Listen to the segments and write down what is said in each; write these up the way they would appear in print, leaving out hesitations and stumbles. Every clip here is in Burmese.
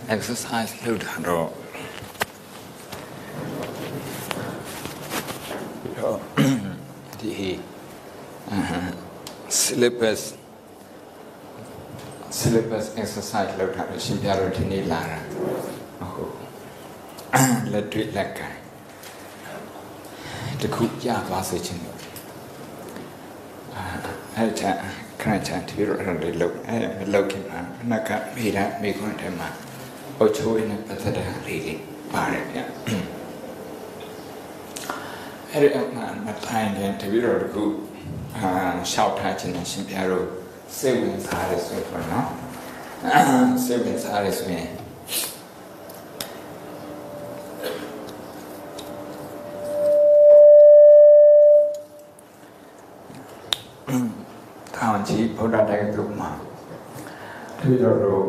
exercise လုပ်တာတော့ဒီ syllabus exercise လုပ်တာလို့ရှင်းပြတော့ဒီနေ့လာတာဟုတ်လက်တွေ့လက်ကတခုရသွားစေချင်လို့အဲ့ဒါခဏချန်ဒီလိုအဲ့ဒါလောက်ခင်မှာအနက်ကမိခွန်းထဲမှာအချိုးနဲ့ပတ်သက်တဲ့လေးတွေပါတယ်ဗျအဲ့ဒါမှမတိုင်းတဲ့တပည့်တော်တခုရှောက်ထားခြင်းနဲ့ရှင်ပြတော့စိတ်ဝင်စားရဆိုတော့နော်စိတ်ဝင်စားရဆိုရင်ထောင်ကြီးဗုဒ္ဓတိုက်တုမှာတပည့်တော်တို့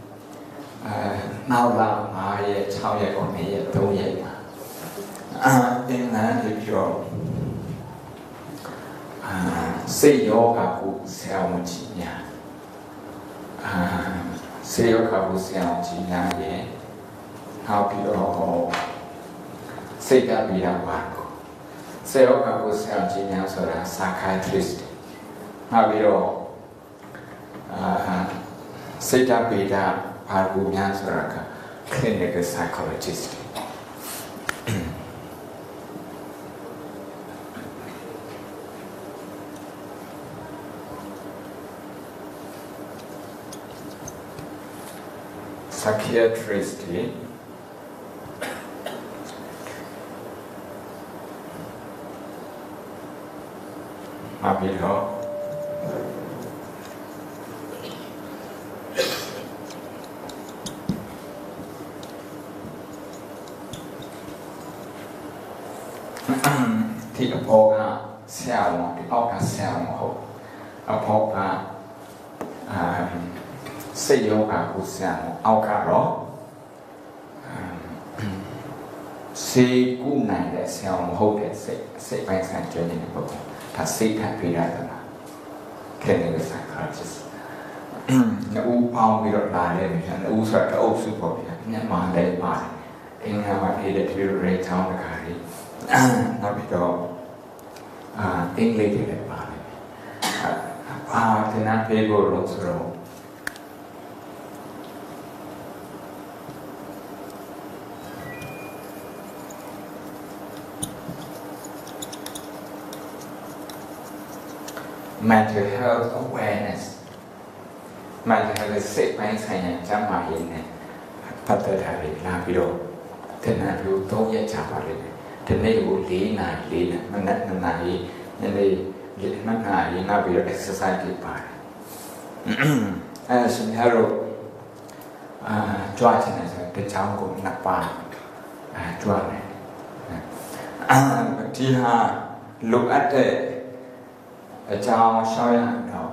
နောက်လာ9ရက်6ရက်9ရက်3ရက်မှာအင်္ဂလန်တပြီးတော့စေယောဂကိုဆရာဝန်ကြီးများစေယောဂကိုဆရာဝန်ကြီးများရဲ့နောက်ပြီးတော့စိတ်ဓာတ်ပြီးတော့ပါစေယောဂကိုဆရာဝန်ကြီးများဆိုတာ psychiatrist နောက်ပြီးတော့စိတ်ဓာတ်ပြီးတာဘာကူများဆိုတာက clinical psychologist psychiatrist မှာပြီးတော့ဒီအပေါ်ကဆရာဝန်ဒီအောက်ကဆရာဝန်ဟုတ်အပေါ်ကစိတ်ယောဂကိုဆရာဝန်အောက်ကတော့စေကုနိုင်တဲ့ဆရာဝန်ဟုတ်တဲ့စိတ်ပိုင်းဆိုင်ကျွမ်းနေတဲ့ပုဂ္ဂိုလ်ဒါစိတ်ဓာတ်ပေးရတယ်လားခဲနေတဲ့ psychologist ဦးပေါင်းပြီးတော့လာတယ်ပြန်ဦးဆိုတော့အုပ်စုပေါ့ဗျာညမှာလည်းပါတယ်အင်္ဂါမှာနေတဲ့ theory ချောင်းတခါလေးနောက်ပြီးတော့အင်္ဂလိပ်တွေလည်းပါတယ်သင်္นานပေးဖို့လို့ဆိုတော့mental health awareness mental health စိတ်ပိုင်းဆိုင်ရာကျန်းမာရေးနဲ့ပတ်သက်တာတွေလာပြီးတော့သင်္นานလို့3ရက်ကြာပါလိမ့်မယ်ဒီနေ့ကို4နာရီမနက်2နာရီညနေ2နာရီနောက်ပြီးတော့ exercise တွေပါတယ်အဲရှင်ရတော့ကြွားချင်တယ်ဆိုတော့တချောင်းကို2ပါကြွားတယ်ဒီဟာလိုအပ်တဲ့အကြောင်းရှောင်းရအောင်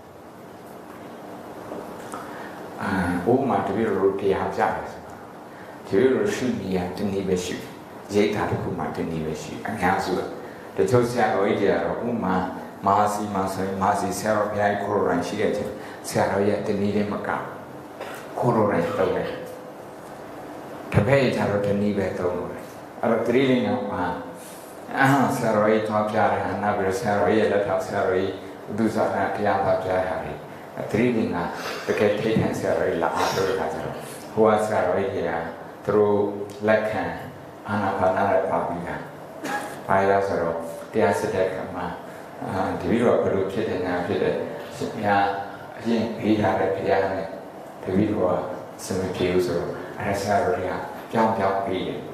ဘုမာတပည့်တို့တရားပြတယ်ဆိုတာတပည့်တို့ရှိနေရတနည်းပဲရှိရိတ်တာတစ်ခုမှတနည်းပဲရှိအများစုတချို့ဆရာတော်ကြီးတွေကတော့ဥမာမာစီဆိုရင်မာစီဆရာတော်ဘုရားကိုရိုင်းရှိတဲ့ချင်းဆရာတော်ရဲ့တနည်းလေးမကကိုရိုင်းတော့တယ်တပည့်ကျတော့တနည်းပဲသုံးလို့အဲ့တော့သတိလေးကမှာဆရာတော်ကြီးသွားပြတယ်နောက်ပြီးဆရာတော်ရဲ့လက်ထောက်ဆရာတော်ကြီးဘုရားဆရာဘုရားပြရတယ်သတိလေးကတကယ်ထိတ်ထန်ဆရာတော်ကြီးလာအားထုတ်တာကြတော့ဟိုကဆရာတော်ကြီးကသူတို့လက်ခံအာနာပါနာရဲ့ပါပြီးတာဘာလဲဆိုတော့တရားစစ်တဲ့အခါမှာတပည့်တော်ဘယ်လိုဖြစ်တယ်ညာဖြစ်တယ်ရှင်ဘုရားအရင်ပေးထားတဲ့ဘုရားနဲ့တပည့်တော်ကစမပြေဘူးဆိုတော့အဲဆရာတော်ကြီးကကြောင်းပြီးတယ်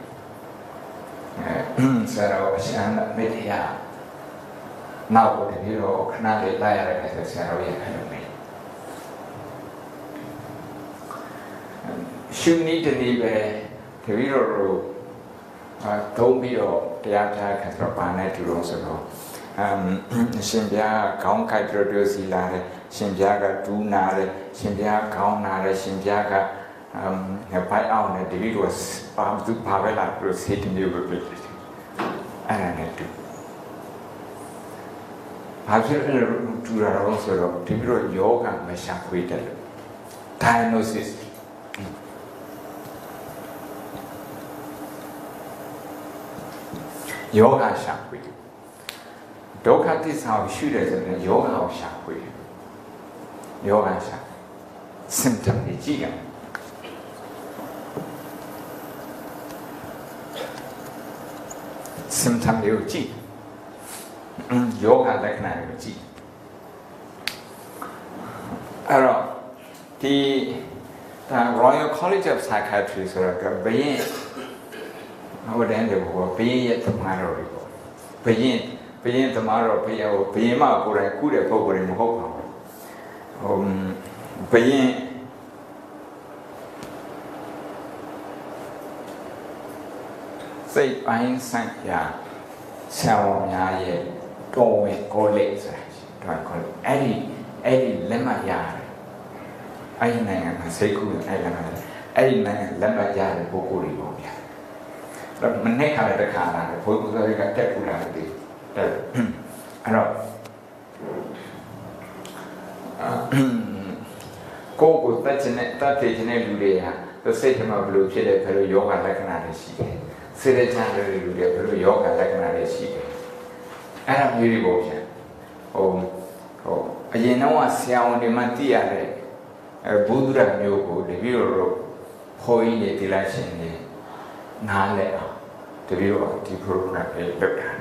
ဆရာတော်အရှမ်းမေတ္တာနောက်ကိုတပည့်တော်ခဏလေးလိုက်ရတဲ့ဆရာတော်ရဲ့အဲ့လိုမျိုးရှုနည်းတနည်းပဲတပည့်တော်တို့သုံးပြီးတော့တရားကြားခံဆိုတော့ဘာနဲ့တူလို့ဆိုတော့ရှင်ဘုရားခေါင်းကိုက်ပြည့်စီလာတယ်ရှင်ဘုရားကဒူးနာတယ်ရှင်ဘုရားခေါင်းနာတယ်ရှင်ဘုရားကဘိုက်အောင်နဲ့တပည့်တော်ဘာပဲလာပြစေတမျိုးပဲဖြစ်တယ်အဲ့ဒါနဲ့တူဘာဖြစ်လဲတူတာတော့ဆိုတော့တပည့်တော်ယောဂမရှာဖွေတယ် diagnosis ယောဂရှာဖွေဒုက္ခသစ္စာကိုရှုတယ်ဆိုရင်ယောဂကိုရှာဖွေယောဂရှာ symptom တွေကြည့်ရအောင်symptom တွေကိုကြည့်ယောဂလက္ခဏာတွေကိုကြည့်အဲ့တော့ဒီ Royal College of Psychiatry ဆိုတော့ဘယင်းဟိုတန်းတွေဘောဘယင်းရဲ့သမားတော်တွေပေါ့ဘယင်းသမားတော်ဘယင်းမကိုယ်တိုင်ကုတဲ့ပုံကိုယ်တွေမဟုတ်ပါဘူးဘယင်းစိတ်ပိုင်းဆိုင်ရာဆရာဝန်များရဲ့တော်ဝင်ကောလိပ်ဆိုတာတော်ကောလိပ်အဲ့ဒီလက်မှတ်ရတယ်အဲ့ဒီနိုင်ငံမှာစိတ်ကူးအဲ့ဒီနိုင်ငံလက်မှတ်ရတဲ့ပုဂ္ဂိုလ်တွေပေါ့ဗျာအဲ့မနေ့ကလည်းတစ်ခါလာတယ်ဘုရားကတက်ကူလာတယ်အဲ့တော့ကိုယ်တက်တဲ့လူတွေဟာစိတ်ထဲမှာဘယ်လိုဖြစ်လဲဘယ်လိုယောဂလက္ခဏာတွေရှိတယ်စေတချမ်းတွေလူတွေဘယ်လိုယောဂလက္ခဏာတွေရှိတယ်အဲ့ဒါမျိုးတွေပေါ့ဗျာအရင်တော့ဆရာဝန်တွေမှသိရတဲ့ဘုဒ္ဓရမျိုးကိုတပည့်တော်တို့ခေါ်ရည်ဒီလိုက်ရှင်နေနားလဲအောင်တပည့်တော်ဒီ program လေးလုပ်တာ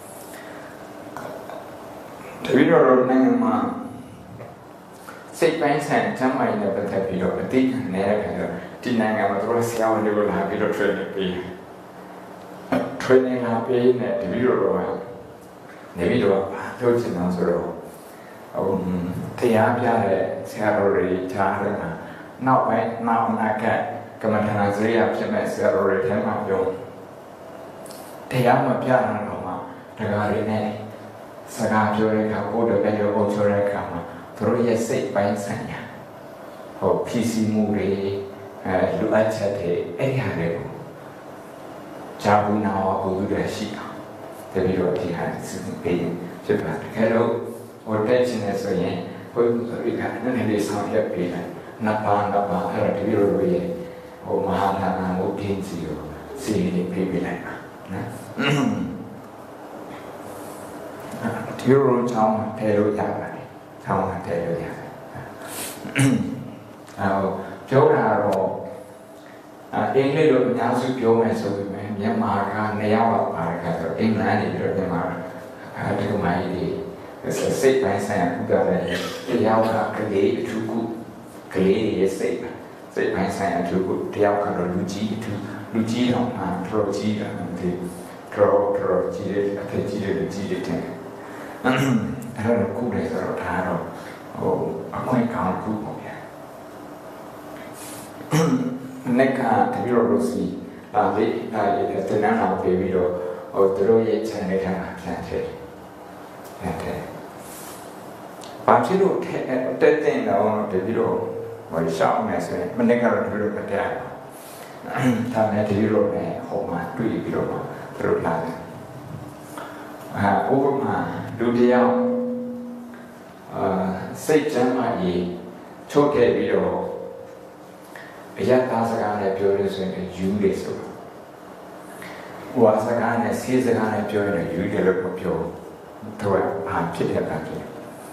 တပည့်တော်တို့နိုင်ငံမှာစိတ်ပိုင်းဆိုင်ကျမ်းမာရေးနဲ့ပတ်သက်ပြီးတော့အသိဉာဏ်နဲ့ခါတော့ဒီနိုင်ငံမှာတို့ဆရာဝန်တွေကိုလာပြီးတော့ training ပေးလာပေးနေတပည့်တော်ကနေပြီးတော့ပြောချင်တာဆိုတော့တရားပြတဲ့ဆရာတော်တွေကြားတယ်မှာနောက်ပိုင်းနောက်အနာဂတ်ကမ္မထာစရိယဖြစ်မဲ့ဆရာတော်တွေထဲမှာပြောတရားမပြတာတော့မှဒကာတွေနဲ့စကားပြောတဲ့အခါကိုယ်တပည့်ရောပြောတဲ့အခါမှာသူတို့ရဲ့စိတ်ပိုင်းဆိုင်ရာဖြစ်စီမှုတွေလူအပ်ချက်တွေအဲ့ဒီဟာတွေကိုဂျာဘူးနာဝဘုရားရှိအောင်တပည့်တော်ဒီဟာစဉ်းပေးဖြစ်ပါတယ်တကယ်တော့ဟိုတက်ချင်တယ်ဆိုရင်ဘုရားရိကနည်းနည်းလေးဆောင်ရွက်ပေးတယ်နဘာအဲ့တော့တပည့်တော်ရဲ့မဟာဌာနမုတ်တင်းစီကိုစီရင်ပေးလိုက်ပါနော်ဒီလိုချောင်းထဲလို့ရပါတယ်ချောင်းထဲလို့ရတယ်ပြောတာတော့အင်္ဂလိပ်လိုအများစုပြောမယ်ဆိုပေမဲ့မြန်မာက2ယောက်လောက်ပါတယ်ဆိုတော့အင်္ဂလန်နေပြီးတော့မြန်မာဒီမိုင်းဒီစိတ်ပိုင်းဆိုင်ရာကုသတဲ့တရားကကလေးအထူးကုကလေးရဲ့စိတ်ပိုင်းဆိုင်ရာအထူးကုတရားကတော့လူကြီးတော့မှတော်ကြီးတယ်ဒီတော်ကြီးတဲ့အထက်ကြီးတဲ့ကြီးတဲ့အဲ့တော့ကုတယ်ဆိုတော့ဒါတော့အခွင့်ကောင်းကုပေါ့ဗျာနက်ကတပည့်တော်တို့စီဒါလေးတင်နာအောင်ပြေပြီးတော့သူတို့ရဲ့ channel ထဲမှာပြန်ထည့်ဘာဖြစ်လို့တက်တဲ့တော့တပည့်တော်ရှောက်မယ်ဆိုရင်မနေ့ကတော့တပည့်တော်မတက်ဒါနဲ့တပည့်တော်နဲ့ဟိုမှာတွေ့ပြီးတော့သူတို့လာတယ်ဥပမာလူတယောက်စိတ်ကျမ်းမာရေးချုပ်ခဲ့ပြီးတော့အယက်သားစကားနဲ့ပြောလို့ဆိုရင်ယူတယ်ဆိုတော့ဝါစကားနဲ့ဆေးစကားနဲ့ပြောရင်ယူတယ်လို့ပြောတော့ဘာဖြစ်တဲ့တာဖြစ်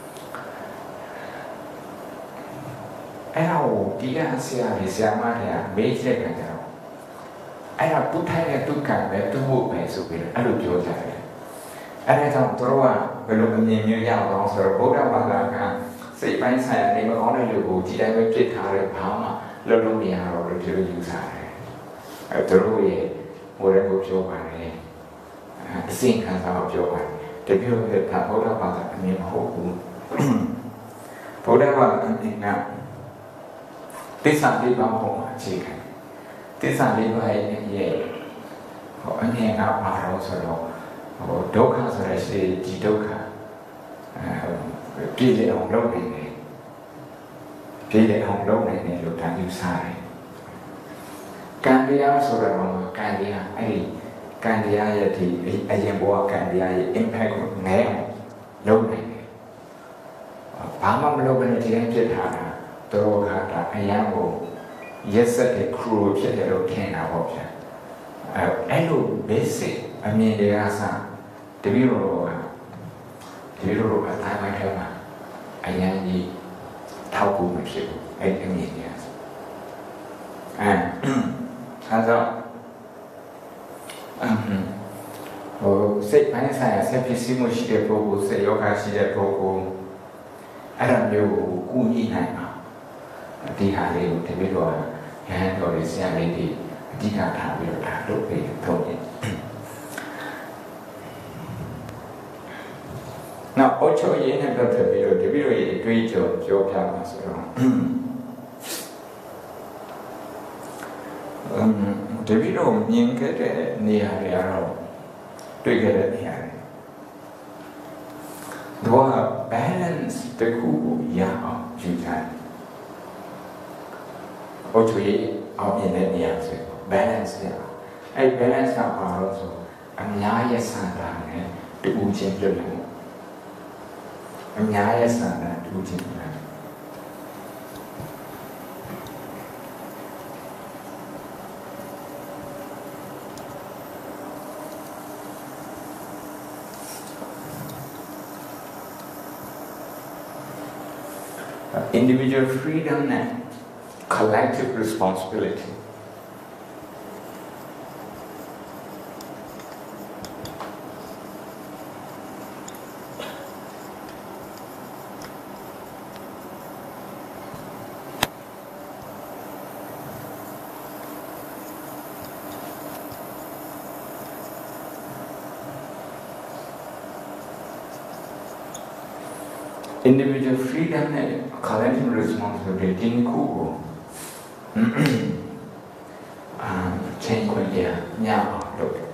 အဲ့တော့ဒီကဆရာမတွေကမေးချက်ကြတယ်အဲ့ဒါပုထိုင်တဲ့ဒုက္ခပဲသူ့ဖို့ပဲဆိုပြီးအဲ့လိုပြောကြတယ်အဲ့ဒါကြောင့်တို့ကဘယ်လိုအမြင်မျိုးရအောင်ဆိုတော့ဗုဒ္ဓဘာသာကစိတ်ပိုင်းဆိုင်ရာနေမကောင်းတဲ့လူကိုဒီတိုင်းပဲပြစ်ထားတဲ့ဘာမှလုံးလုံးမရတော့လို့ဒီလိုယူဆတယ်အဲ့တို့ရဲ့ဟိုလည်းကိုပြောပါတယ်အစင်ခံစားပြောပါတယ်တပြည့်ရဲ့ဗုဒ္ဓဘာသာအမြင်မဟုတ်ဘူးဗုဒ္ဓဘာသာအမြင်ကသစ္စာလေးပါးပေါ်မှာအခြေခံသစ္စာလေးပါးရဲ့အမြင်ကဘာလို့ဆိုတော့ဒုက္ခဆိုတဲ့ရှိဒီဒုက္ခပြည့်လည်အောင်လုပ်နေတယ်လို့တန်ယူစားတယ်ကံတရားဆိုတော့ကံတရားအဲ့ဒီကံတရားရဲ့ဒီအရင်ဘဝကံတရားရဲ့ impact ကိုနည်းအောင်လုပ်နေတယ်ဘာမှမလုပ်ဘဲနဲ့ဒီတိုင်းဖြစ်ထားတာတော့ခါတာအရန်ကိုရက်ဆက်တဲ့ cruel ဖြစ်တယ်လို့ထင်တာပေါ့ဗျာအဲ့လို basic အမြင်တွေကစတပည့်တော်ကတိုင်းပိုင်းထဲမှာအရင်ကြီးထောက်ကူမဖြစ်ဘူးအဲ့အမြင်တွေကအဲဒါစိတ်ပိုင်းဆိုင်ရာဆက်ဖြစ်စီမှုရှိတဲ့ပုဂ္ဂိုလ်စိတ်ယောဂရှိတဲ့ပုဂ္ဂိုလ်အဲ့ဒါမျိုးကိုကုညီနိုင်မှာဒီဟာလေးကိုတပည့်တော်ရဟန်းတော်တွေဆရာလေးတွေအဓိကထားပြီးတော့ဒါလုပ်ပြီးသုံးနေနောက်အချို့ရင်းနဲ့ပတ်သက်ပြီးတော့တပည့်တော်ရဲ့အတွေ့အကြုံပြောပြမှာဆိုတော့တပည့်တော်မြင်ခဲ့တဲ့နေရာတွေကတော့တွေ့ခဲ့တဲ့နေရာတွေတော့ balance တခုကိုရအောင်ကြည့်ကြတယ်အချို့ရအောင်မြင်တဲ့နေရာဆို balance ရအဲ့ balance ကဘာလို့ဆိုအများရဲ့စံတာနဲ့တူချင်းပြုတ်လို့အများရဲ့စံတာတူချင်းပြုတ်individual freedom and collective responsibility. Individual freedom and collective responsibility ကိုချိန်ခွင့်ရညအောင်လုပ်တယ်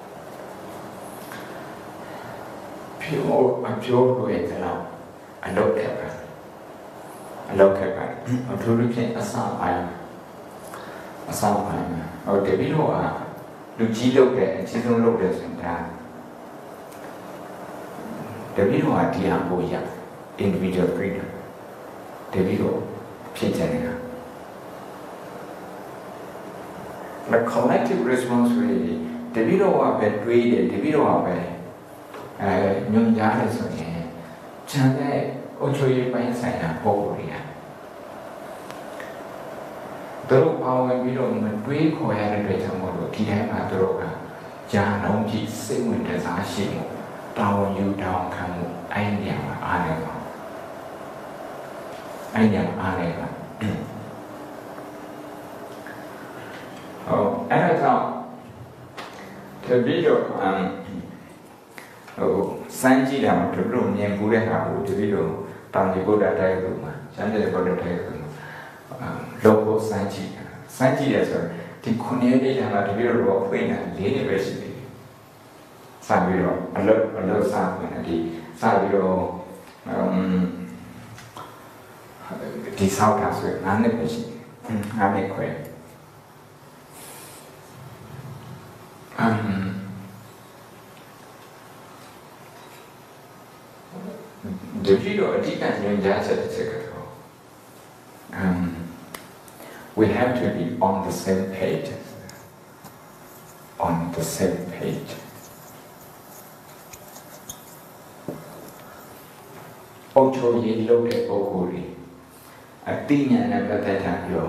။ပြောလို့ရတယ်အလုပ်ခဲ့ပါအထူးသဖြင့်အစပိုင်းဟိုတပည့်တော်ကလူကြီးလုပ်တယ်အချင်းဆုံးလုပ်တယ်ဆိုရင်ဒါတပည့်တော်ကဒီအကိုရindividual freedom တပည့်တော်ဖြစ်ချင်တယ်။ the collective responsibility တပည့်တော်ကပဲတွေးတယ်တပည့်တော်ကပဲညွှန်ကြားတယ်ဆိုရင်ခြံတဲ့အုပ်ချုပ်ရေးပိုင်းဆိုင်ရာပုံစံတွေကသူတို့ပါဝင်ပြီးတော့မတွေးခေါ်ရတဲ့အတွက်ကြောင့်မို့လို့ဒီတိုင်းမှာသူတို့ကကြာလုံးကြီးစိတ်ဝင်စားရှိမှုတာဝန်ယူတာဝန်ခံမှုအဲ့ဒီနေရာမှာအားနေပါအဲ့ဒီအားနေပါအဲ့ဒါကြောင့်တပည့်တော်စမ်းကြည့်တာမှတပည့်တော်မြင်ဘူးတဲ့ဟာကိုတပည့်တော်တာဏိဗုဒ္ဓတိုက်လို့မှာစမ်းတဲ့ဗုဒ္ဓတိုက်လို့လောကစမ်းကြည့်ရဆိုဒီခုနှစ်လေးတည်းမှာတပည့်တော်အဖွင့်တာ၄နှစ်ပဲရှိသေးတယ်စပြီးတော့အလုပ်စဖွင့်တယ်ဒီစပြီးတော့ဒီဆောက်တာဆိုရင်9နှစ်ပဲရှိတယ်9နှစ်ခွဲတပည့်တော်အဓိကညွှန်ကြားချက်တစ်ချက်ကတော့we have to be on the same pageအုပ်ချုပ်ရေးလုပ်တဲ့ပုဂ္ဂိုလ်တွေအသိဉာဏ်နဲ့ပတ်သက်တာပြော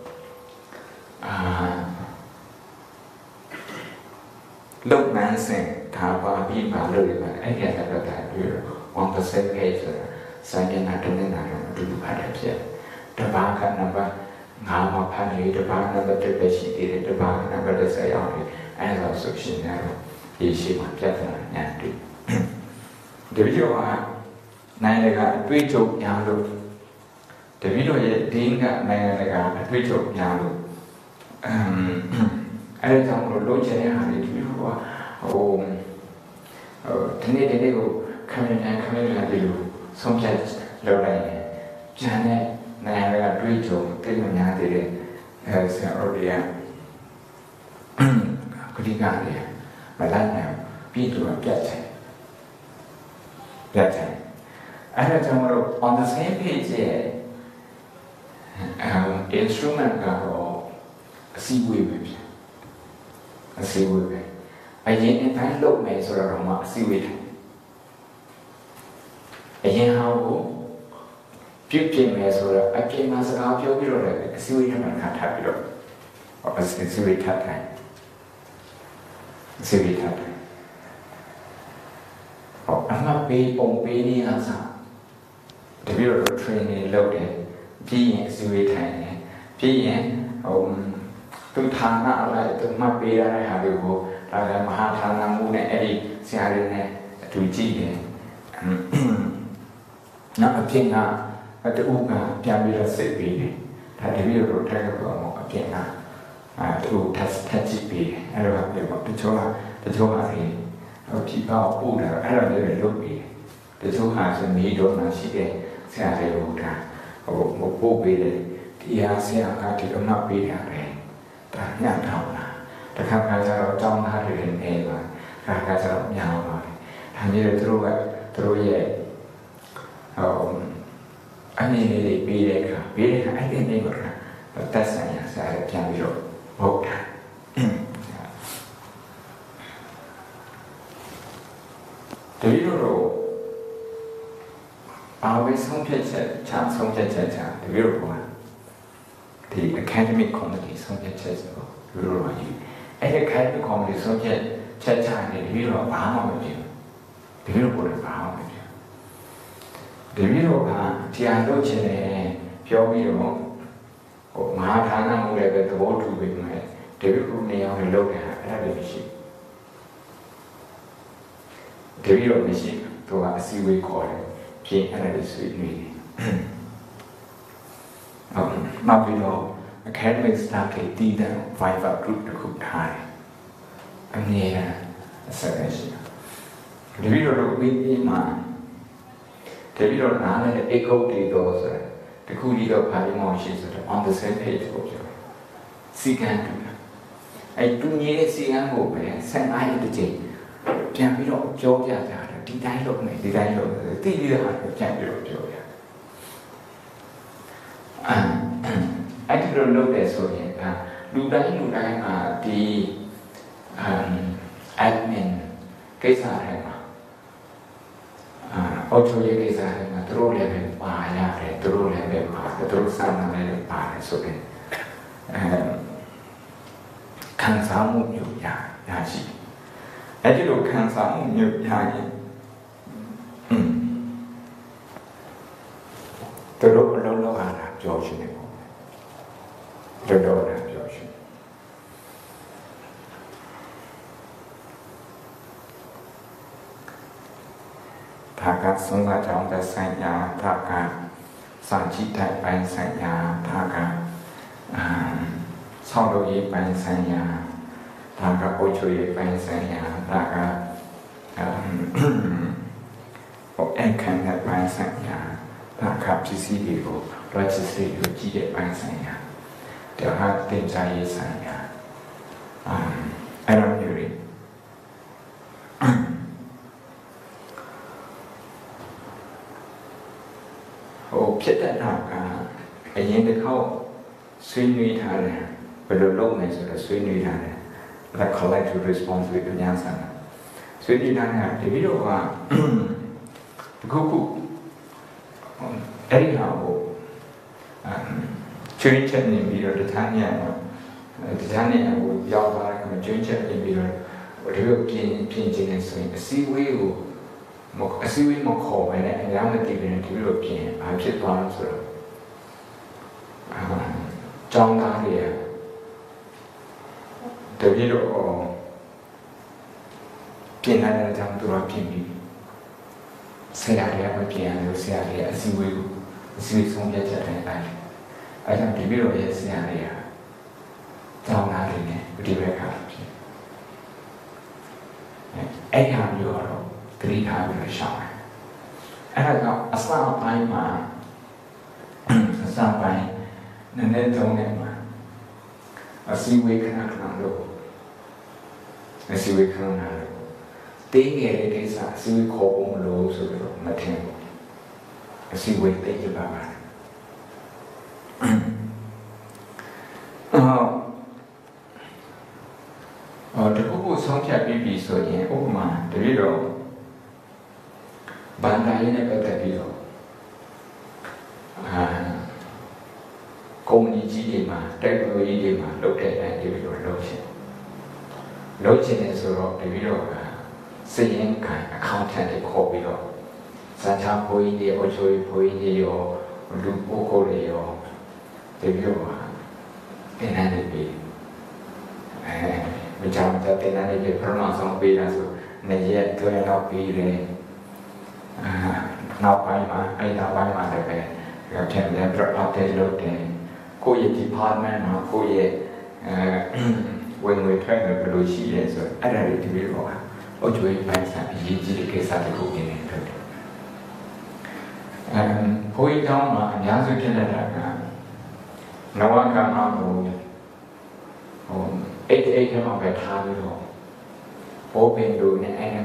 လုပ်ငန်းစဉ်ဒါပါပြီးပါလို့ဒီမှာအဲ့ဒီကတော့တာပြီးတော့ on the same page ဆိုတာစာမျက်နှာတစ်မျက်နှာတော့အတူတူဖတ်တယ်ဖြစ်တပါးကနံပါတ်9မှာဖတ်နေတပါးနံပါတ်1ပဲရှိသေးတယ်တပါးနံပါတ်10ရောက်နေအဲ့ဒါဆိုရှင်ရတော့ဒီရှိမှပြဿနာညာတူဒီလိုကနိုင်တကာအတွေ့အကြုံများလို့တပည့်တော်ရဲ့ဒင်းကနိုင်ငံတကာအတွေ့အကြုံများလို့အဲ့ဒါကြောင့်လို့ချင်တဲ့ဟာတွေဒီလိုကဒီနေ့ကိုခံရတဲ့လူဆုံးဖြတ်လုပ်လိုက်ရင်ကျန်တဲ့နိုင်ငံတကာတွေ့ကြုံတိတ်မများသေးတဲ့ဆရာတော်တွေကခရီးကားတွေမလိုက်နိုင်ပြီးတော့ပြတ်တယ်အဲ့ဒါကြောင့်လို့ on the same page ရဲ့ instrument ကတော့အစည်းအဝေးပဲဖြစ်အစည်းအဝေးပဲအရင်အတိုင်းလုပ်မယ်ဆိုတော့မှအစည်းအဝေးထိုင်အရင်ဟောကိုပြုပြင်မယ်ဆိုတော့အပြင်မှာစကားပြောပြီးတော့လည်းအစည်းအဝေးထဲမှာထပ်ပြီးတော့အစည်းအဝေးထပ်ထိုင်အစည်းအဝေးထပ်ထိုင်အမှပေးပုံပေးနေရစားတပည့်တော် training လုပ်တယ်ပြီးရင်အစည်းအဝေးထိုင်တယ်ပြီးရင်သူဌာနအလိုက်သူမှတ်ပေးရတဲ့ဟာတွေကိုဒါကမဟာဌာနမှုနဲ့အဲ့ဒီဆရာတွေနဲ့အတူကြည့်တယ်နောက်အပြင်ကတူကပြန်ပြီးတော့စိတ်ပေးတယ်ဒါတပည့်တော်ထိုင်တော့အပြင်ကတူထက်ကြည့်ပေးတယ်အဲ့တော့ပြောတချို့ဟာလေဒီကောပို့တာအဲ့ဒါလည်းလုပ်ပြီးတချို့ဟာဆိုနေတော့မှရှိတယ်ဆရာတွေကိုဒါပို့ပေးတယ်ဒီဟာဆရာကဒီတော့မှပေးရတယ်ဒါညထောင်လာတခါခါကျတော့တောင်းသားတွေနေပါခါခါကျတော့ညောင်းပါတယ်ဒါမျိုးသူတို့ရဲ့အနေနဲ့ပေးတဲ့အခါအဲ့ဒီနေမှာတက်ဆိုင်ရဆရာပြန်ပြီးတော့ဟုတ်တာတပည့်တော်အားဝေးဆုံးဖြတ်ချက်တပည့်တော်ကဒီ academic committee ဆုံးဖြတ်ချက်ဆိုတော့တပည့်တော်ကအဲ့ဒီ academic committee ဆုံးဖြတ်ချက်ချနေတပည့်တော်ဘာမှမဖြစ်ဘူးတပည့်တော်ကဘာမှမဖြစ်တပည့်တော်ကတရားလုပ်ချင်တယ်ပြောပြီးတော့မဟာဌာနမှုလည်းပဲသဘောတူပြီးမှတပည့်တော်နေအောင်လုပ်တယ်အဲ့ဒါလည်းမရှိတပည့်တော်မရှိသူကအစည်းအဝေးခေါ်တယ်ပြင်အဲ့ဒါလေးဆွေးနွေးတယ်နောက်ပြီးတော့ academic staff တွေတည်တဲ့ Viber group တစ်ခုထားတယ်အမြဲတမ်းအဆက်အရှိတပည့်တော်တို့ပြီးမှတပည့်တော်နားလည်း echo တွေတော့ဆိုတခုကြီးတော့ပါဠိမောင်ရှိဆိုတော့ on the same page ကိုပြောစီကံတူအဲ့တူညီတဲ့စီကံကိုပဲ15ရက်တစ်ချိန်ပြန်ပြီးတော့ကြောပြကြတယ်ဒီတိုင်းလုပ်နေဒီတိုင်းလုပ်သိပြီးတဲ့ဟာကိုပြန်ပြီးတော့ပြောပြအဲ့ဒီလိုလုပ်တယ်ဆိုရင်လူတိုင်းကဒီ admin ကိစ္စတွေမှာအော်ချိုရဲ့ကိစ္စတွေမှာသူတို့လည်းပဲပါရတယ်သူတို့လည်းပဲပါတယ်သူတို့စာနာလည်းပါတယ်ဆိုရင်ခံစားမှုမျိုးရရှိအဲ့ဒီလိုခံစားမှုမျိုးရရင်သူတို့အလုံးလုံးအားပြောရှင်နေပေါ့တော်ပြောရှင်ဒါကသုံးပါးကြောင့်တဲ့ဆိုင်ရာဒါကစာကြည့်တဲ့ပိုင်းဆိုင်ရာဒါကဆောင်းလို့ရေးပိုင်းဆိုင်ရာဒါကအိုချိုရေးပိုင်းဆိုင်ရာဒါကအခန်းတဲ့ပိုင်းဆိုင်ရာဒါကပစ္စည်းတွေကို logistics ကိုကြည့်တဲ့ပိုင်းဆိုင်ရာဒါကတင်စားရေးဆိုင်ရာအဲ့လိုမျိုးတွေဖြစ်တဲ့နောက်ကအရင်တစ်ခေါက်ဆွေးနွေးထားတယ်ဘယ်လိုလုပ်မယ်ဆိုတော့ဆွေးနွေးထားတယ် the collective response ကိုပြန်ဆန်းဆွေးနွေးထားတယ်တပည့်တော်ကခုအဲ့ဒီဟာကိုကျွင်းချက်နေပြီးတော့တခြားနေရာကိုရောက်သွားတယ်ကျွင်းချက်နေပြီးတော့ဒီလိုပြင်ခြင်းနဲ့ဆိုရင်အစည်းအဝေးကိုအစည်းအဝေးမခေါ်ပဲနဲ့အများမသိတဲ့ဒီလိုပြင်ဖြစ်သွားလို့ဆိုတော့ကျောင်းသားတွေတပည့်တော်ပြင်လာတဲ့အကြောင်းသူတို့ပြင်ပြီးဆရာတွေကမပြင်ရလို့ဆရာတွေအစည်းအဝေးကိုအစည်းအဝေးဆုံးဖြတ်ချက်တိုင်းအဲ့ဒါတပည့်တော်ရဲ့ဆရာတွေကကျောင်းသားတွေနဲ့ဒီဘက်ကဖြစ်အဲ့ဟာမျိုးတော့တတိထားပြီးတော့ရှောင်းတယ်အဲ့ဒါကြောင့်အစပိုင်းမှာနည်းနည်းတုံးနေမှာအစည်းအဝေးခဏလို့တင်းငယ်တဲ့ကိစ္စအစည်းအဝေးခေါ်ဖို့မလို့ဆိုတော့မထင်ဘူးအစည်းအဝေးတိတ်ကြပါပါတယ်တခုခုဆုံးဖြတ်ပြီးဆိုရင်ဥပမာတတိတော့ဘန္တာရေးနဲ့ပတ်သက်ပြီးတော့ကုမ္ပဏီကြီးတွေမှာတက်နိုလိုဂျီတွေမှာလုပ်တဲ့အတိုင်းတတိတော့လုပ်ချင်တယ်ဆိုတော့တတိတော့စည်ရင်ခံအကောင့်ထန်တွေခေါ်ပြီးတော့စံချဘိုးကြီးတွေအချိုးဘိုးကြီးတွေရောလူပုဂ္ဂိုလ်တွေရောတတိတော့တင်နေတယ်ပြီးမကြောင်ကြတင်နေတယ်ပြမဆောင်ပေးတာဆိုနေရက်တွဲတော့ပြီးတယ်နောက်ပိုင်းမှာနောက်ပိုင်းမှာလည်းပဲထင်တယ်ပြတ်update လုပ်တယ်ကိုယ့်ရဲ့ department မှာကိုယ့်ရဲ့ဝင်ငွေထွက်ငွေဘယ်လိုရှိလဲဆိုအဲ့ဒါတွေတပြီးတော့အကျွေးပိုင်းဆိုင်အရေးကြီးတဲ့ကိစ္စတစ်ခုဖြစ်နေတယ်ဘိုးကြီးတောင်းမှာအများစုဖြစ်နေတာကနဝကမ္မကိုအိတ်ထဲမှာပဲထားပြီးတော့ဘိုးပင်တို့နဲ့အဲ့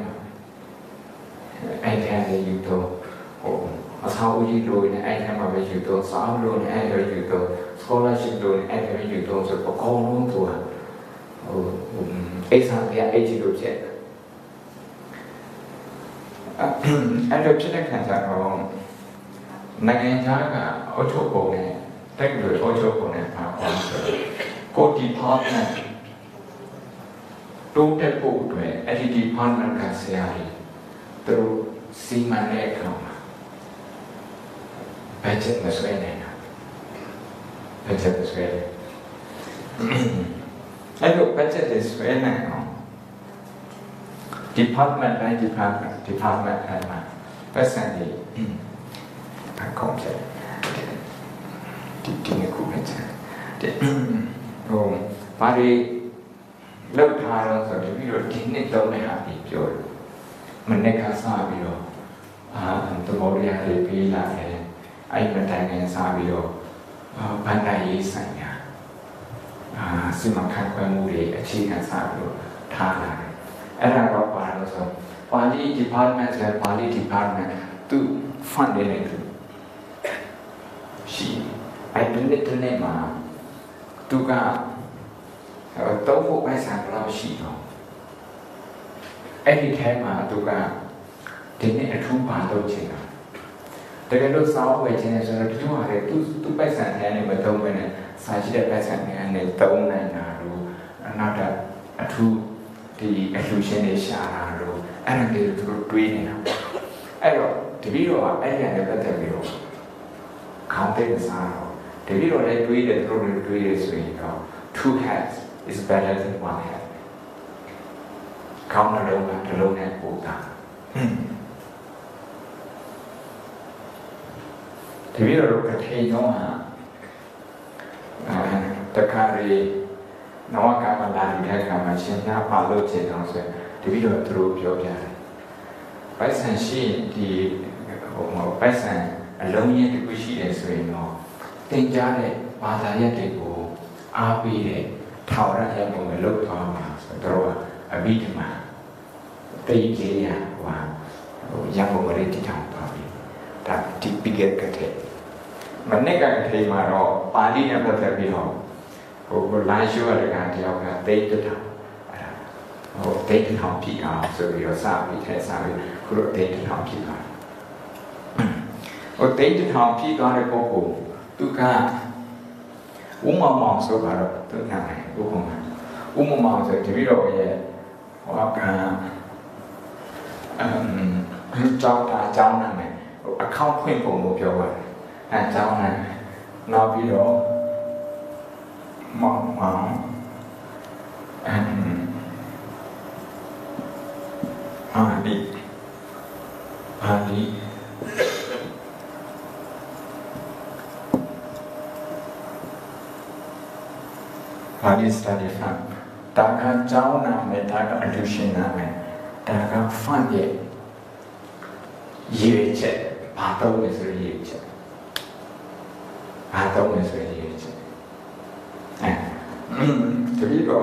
ထဲလေးယူတော့အဆောက်အဦကြီးတို့နဲ့အဲ့ထဲမှာပဲယူတော့စာအုပ်လို့နဲ့အဲ့ထဲယူတော့ scholarship တို့နဲ့အဲ့ထဲပဲယူတော့ဆိုတော့အကုန်လုံးသူကအိတ်ဆောင်ပြအိတ်ကြီးလို့ဖြစ်အဲ့လိုဖြစ်တဲ့ခံစားတော့နိုင်ငံခြားကအုပ်ချုပ်ပုံနဲ့တက်လို့အုပ်ချုပ်ပုံနဲ့ပါပါဆိုကို department တိုးတက်ဖို့အတွက်အဲ့ဒီ department ကဆရာကြီးသူစီမံတဲ့အခါမှာ budget မဆွဲနိုင်တာ budget မဆွဲတယ်အဲ့လို budget တွေဆွဲနိုင်အောင် department တိုင်း department တိုင်းမှာပတ်စံတွေအကောင့်ချက်ဒီနေ့ခုပဲချက်ဘာတွေလောက်ထားတော့ဆိုတော့ပြီးတော့ဒီနှစ်သုံးတဲ့ဟာပြီးပြောတယ်မနေ့ကစားပြီးတော့သဘောတရားတွေပေးလာတယ်အဲ့မတိုင်ခင်စားပြီးတော့ဘန္တာရေးဆိုင်ရာစီမံခန့်ခွဲမှုတွေအခြေခံစားပြီးတော့ထားလာတယ်အဲ့ဒါတော့ပါလို့ဆိုပါဠိ department ဆိုပါဠိ department သူ fund နေတယ်ရှိအဲ့ဒီနေ့မှာသူကတော့ဖို့ပဲဆိုင်တော့ရှိတော့အဲ့ဒီထဲမှာသူကဒီနေ့အထူးပါတော့ချင်တာတကယ်လို့စောင်းဝယ်ခြင်းဆိုတော့သူဟာလေသူပိုက်ဆံထဲနဲ့မသုံးဘဲနဲ့စာရှိတဲ့ပိုက်ဆံထဲနဲ့သုံးနိုင်တာလို့နောက်အထူးဒီအလှူရှင်တွေရှာတာလို့အဲ့ဒါတွေသူတို့တွေးနေတာအဲ့တော့တပည့်တော်ကအဲ့ဒီနဲ့ပတ်သက်ပြီးတော့ခေါင်းတဲ့စားတော့တပည့်တော်လည်းတွေးတယ်သူတို့လည်းတွေးတယ်ဆိုရင်တော့ two heads is better than one head ခေါင်းနှလုံးကတစ်လုံးနဲ့ပိုတာတပည့်တော်ကထေကျောင်းဟာတခါရီနဝကမ္မလာတဲ့အခါမှာရှင်သာပါလို့ချင်အောင်ဆိုတပည့်တော်သူတို့ပြောပြတယ်ပိုက်ဆံရှိဒီပိုက်ဆံအလုံးကြီးတစ်ခုရှိတယ်ဆိုရင်တော့တင်ကြားတဲ့ဘာသာရပ်တွေကိုအားပေးတဲ့ထာဝရရပုံကိုလုပ်သွားမှာဆိုတော့အဘိဓမ္မာတိတ်ကြီးရရပုံကိုတည်ထောင်သွားပြီဒါဒီပိကကတဲ့မနေ့ကခေမှာတော့ပါဠိနဲ့ပတ်သက်ပြီးတော့လမ်းရှိုးရတဲ့ကတယောက်ကတိတ်တထောင်တိတ်တထောင်ပြအောင်ဆိုပြီးတော့စပြီးထဲစပြီးခုတော့တိတ်တထောင်ပြသွားတိတ်တထောင်ပြသွားတဲ့ပုဂ္ဂိုလ်သူကဥမမောင်ဆိုတော့သူနာမည်ဥမမောင်ဆိုတပည့်တော်ရဲ့ကျောင်းနာမည်အကောင့်ဖွင့်ပုံကိုပြောပါတယ်အဲကျောင်းနာမည်နောက်ပြီးတော့မောင်ပါဠိစတာဒီဖန်တာကကျောင်းနာမည်တာကအလူရှင်နာမည်တာကဖန်ရဲ့ရည်ရွယ်ချက်ဘာတော့လဲဆိုရည်ရွယ်ချက်ဘာတော့လဲဆိုရည်ရွယ်ချက်တပည့်တော်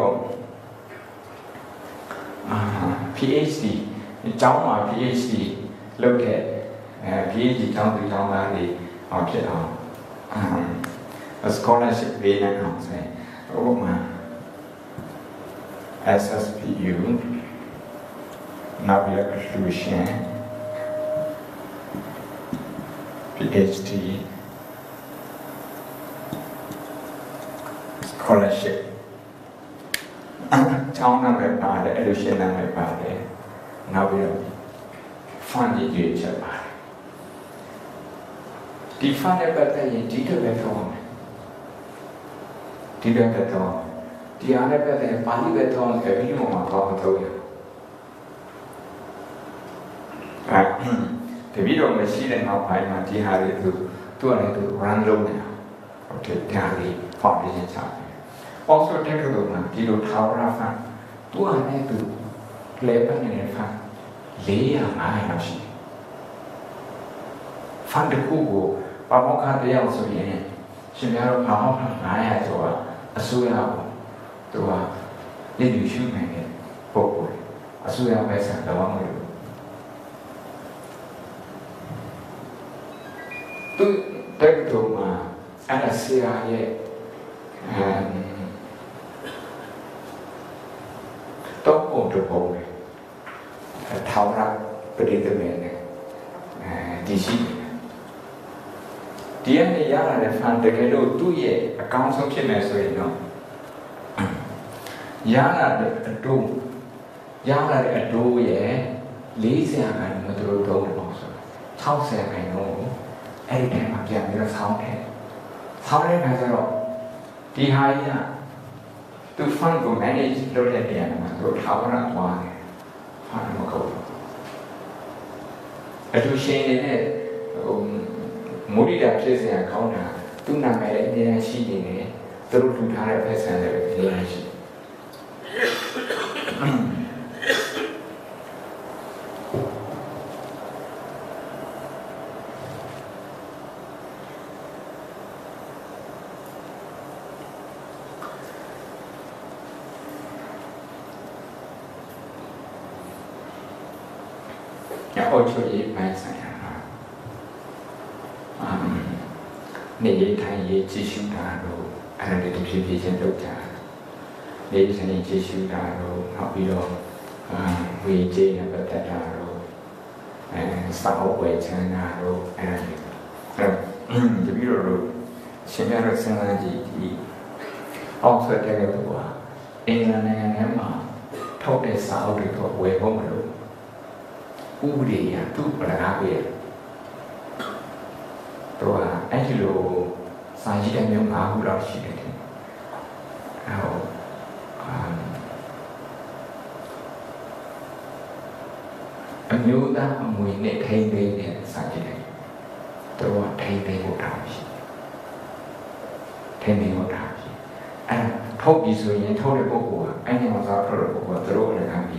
PhD ကျောင်းမှာ PhD လုပ်တဲ့PhD ကျောင်းသူကျောင်းသားတွေဖြစ်အောင် scholarship ပေးနိုင်အောင်ဆိုဥပမာ SSPU နောက်ပြီးတော့ conclusion PhD scholarship ကျောင်းနာမည်ပါတယ်အဲ့လိုရှင်းနာမည်ပါတယ်နောက်ပြီးတော့ fund ရွေးချက်ပါတယ်ဒီ fund နဲ့ပတ်သက်ရင်ဒီလိုပဲပြောမယ်ဒီလိုပဲပြောဒီအားနဲ့ပတ်သက်ရင်ပါဠိပဲပြောမယ်ပြီးတော့မှတော့မထုတ်ရတပည့်တော်မရှိတဲ့နောက်ပိုင်းမှာဒီဟာတွေသူလည်းသူ run လုပ်နေတာဟုတ်တယ်ဒါလေး foundation ချတယ် also တက်ကတော့မှဒီလိုထာဝရဖန်သူကလည်းသူလဲပတ်နေတဲ့ဖန်400-500လောက်ရှိတယ်ဖန်တစ်ခုကိုပါမောက္ခတရားဆိုရင်ရှင်များတို့ပါမောက္ခ900ကျော်အစိုးရကိုသူကလက်ယူရှုနိုင်တဲ့ပုံပေါ်အစိုးရပဲဆန်တော့မလို့သူတက်တော့မှအဲ့ဒါဆရာရဲ့တော့ပုံတော့ပုံပဲထာဝရပရိသေမေနဲ့ဒီရှိဒီအနေရလာတဲ့ဖန်တကယ်လို့သူ့ရဲ့အကောင်းဆုံးဖြစ်မယ်ဆိုရင်တော့ရလာတဲ့အတိုးရဲ့40ခိုင်မတို့တော့လို့ဆို60ခိုင်တော့အဲ့ဒီထဲမှာပြန်ပြီးတော့ဆောင်းတယ်ဆောင်းတဲ့အခါကျတော့ဒီဟာကြီးကသူ fund ကို manage လုပ်တဲ့နေရာမှာသူထာဝရသွားတယ်ဖန်မကုန်အတူရှင်နေတဲ့မူရိတာဖြစ်စရာကောင်းတာသူ့နာမည်လည်းအများကြီးရှိနေတယ်သူတို့ထူထားတဲ့ဖက်ဆန်လည်းအများကြီးအောက်ချိုရေးပိုင်းဆိုင်ရာနေထိုင်ရေးကြည့်ရှုတာတို့အဲ့ဒါတွေတဖြည်းဖြည်းချင်းလုပ်ကြနေထိုင်ရေးကြည့်ရှုတာတို့နောက်ပြီးတော့ဝေကြေးနဲ့ပတ်သက်တာတို့စာအုပ်ဝယ်ချမ်းတာတို့အဲ့ဒါတွေတပည့်တော်တို့ရှင်ပြတော့စဉ်းစားကြည့်ဒီအောက်ဆက်တဲ့ကူကအင်္ဂလန်နိုင်ငံထဲမှာထုတ်တဲ့စာအုပ်တွေကိုဝယ်ဖို့မလို့ဥပဒေရသူ့ပလာပဲတော့အဲ့ဒီလိုစာရေးတဲ့မျိုး၅ခုလောက်ရှိတယ်ဟိုအမျိုးသားအမွေနဲ့ထိန်းသိမ်းတဲ့စာရေးတယ်တော့ထိန်းသိမ်းဖို့တောင်းရှိထိန်းသိမ်းဖို့တောင်းရှိအဲ့ထုတ်ပြီးဆိုရင်ထုတ်တဲ့ပုဂ္ဂိုလ်ကအဲ့ဒီမှာသာထုတ်တဲ့ပုဂ္ဂိုလ်ကသူတို့လည်းခံပြီး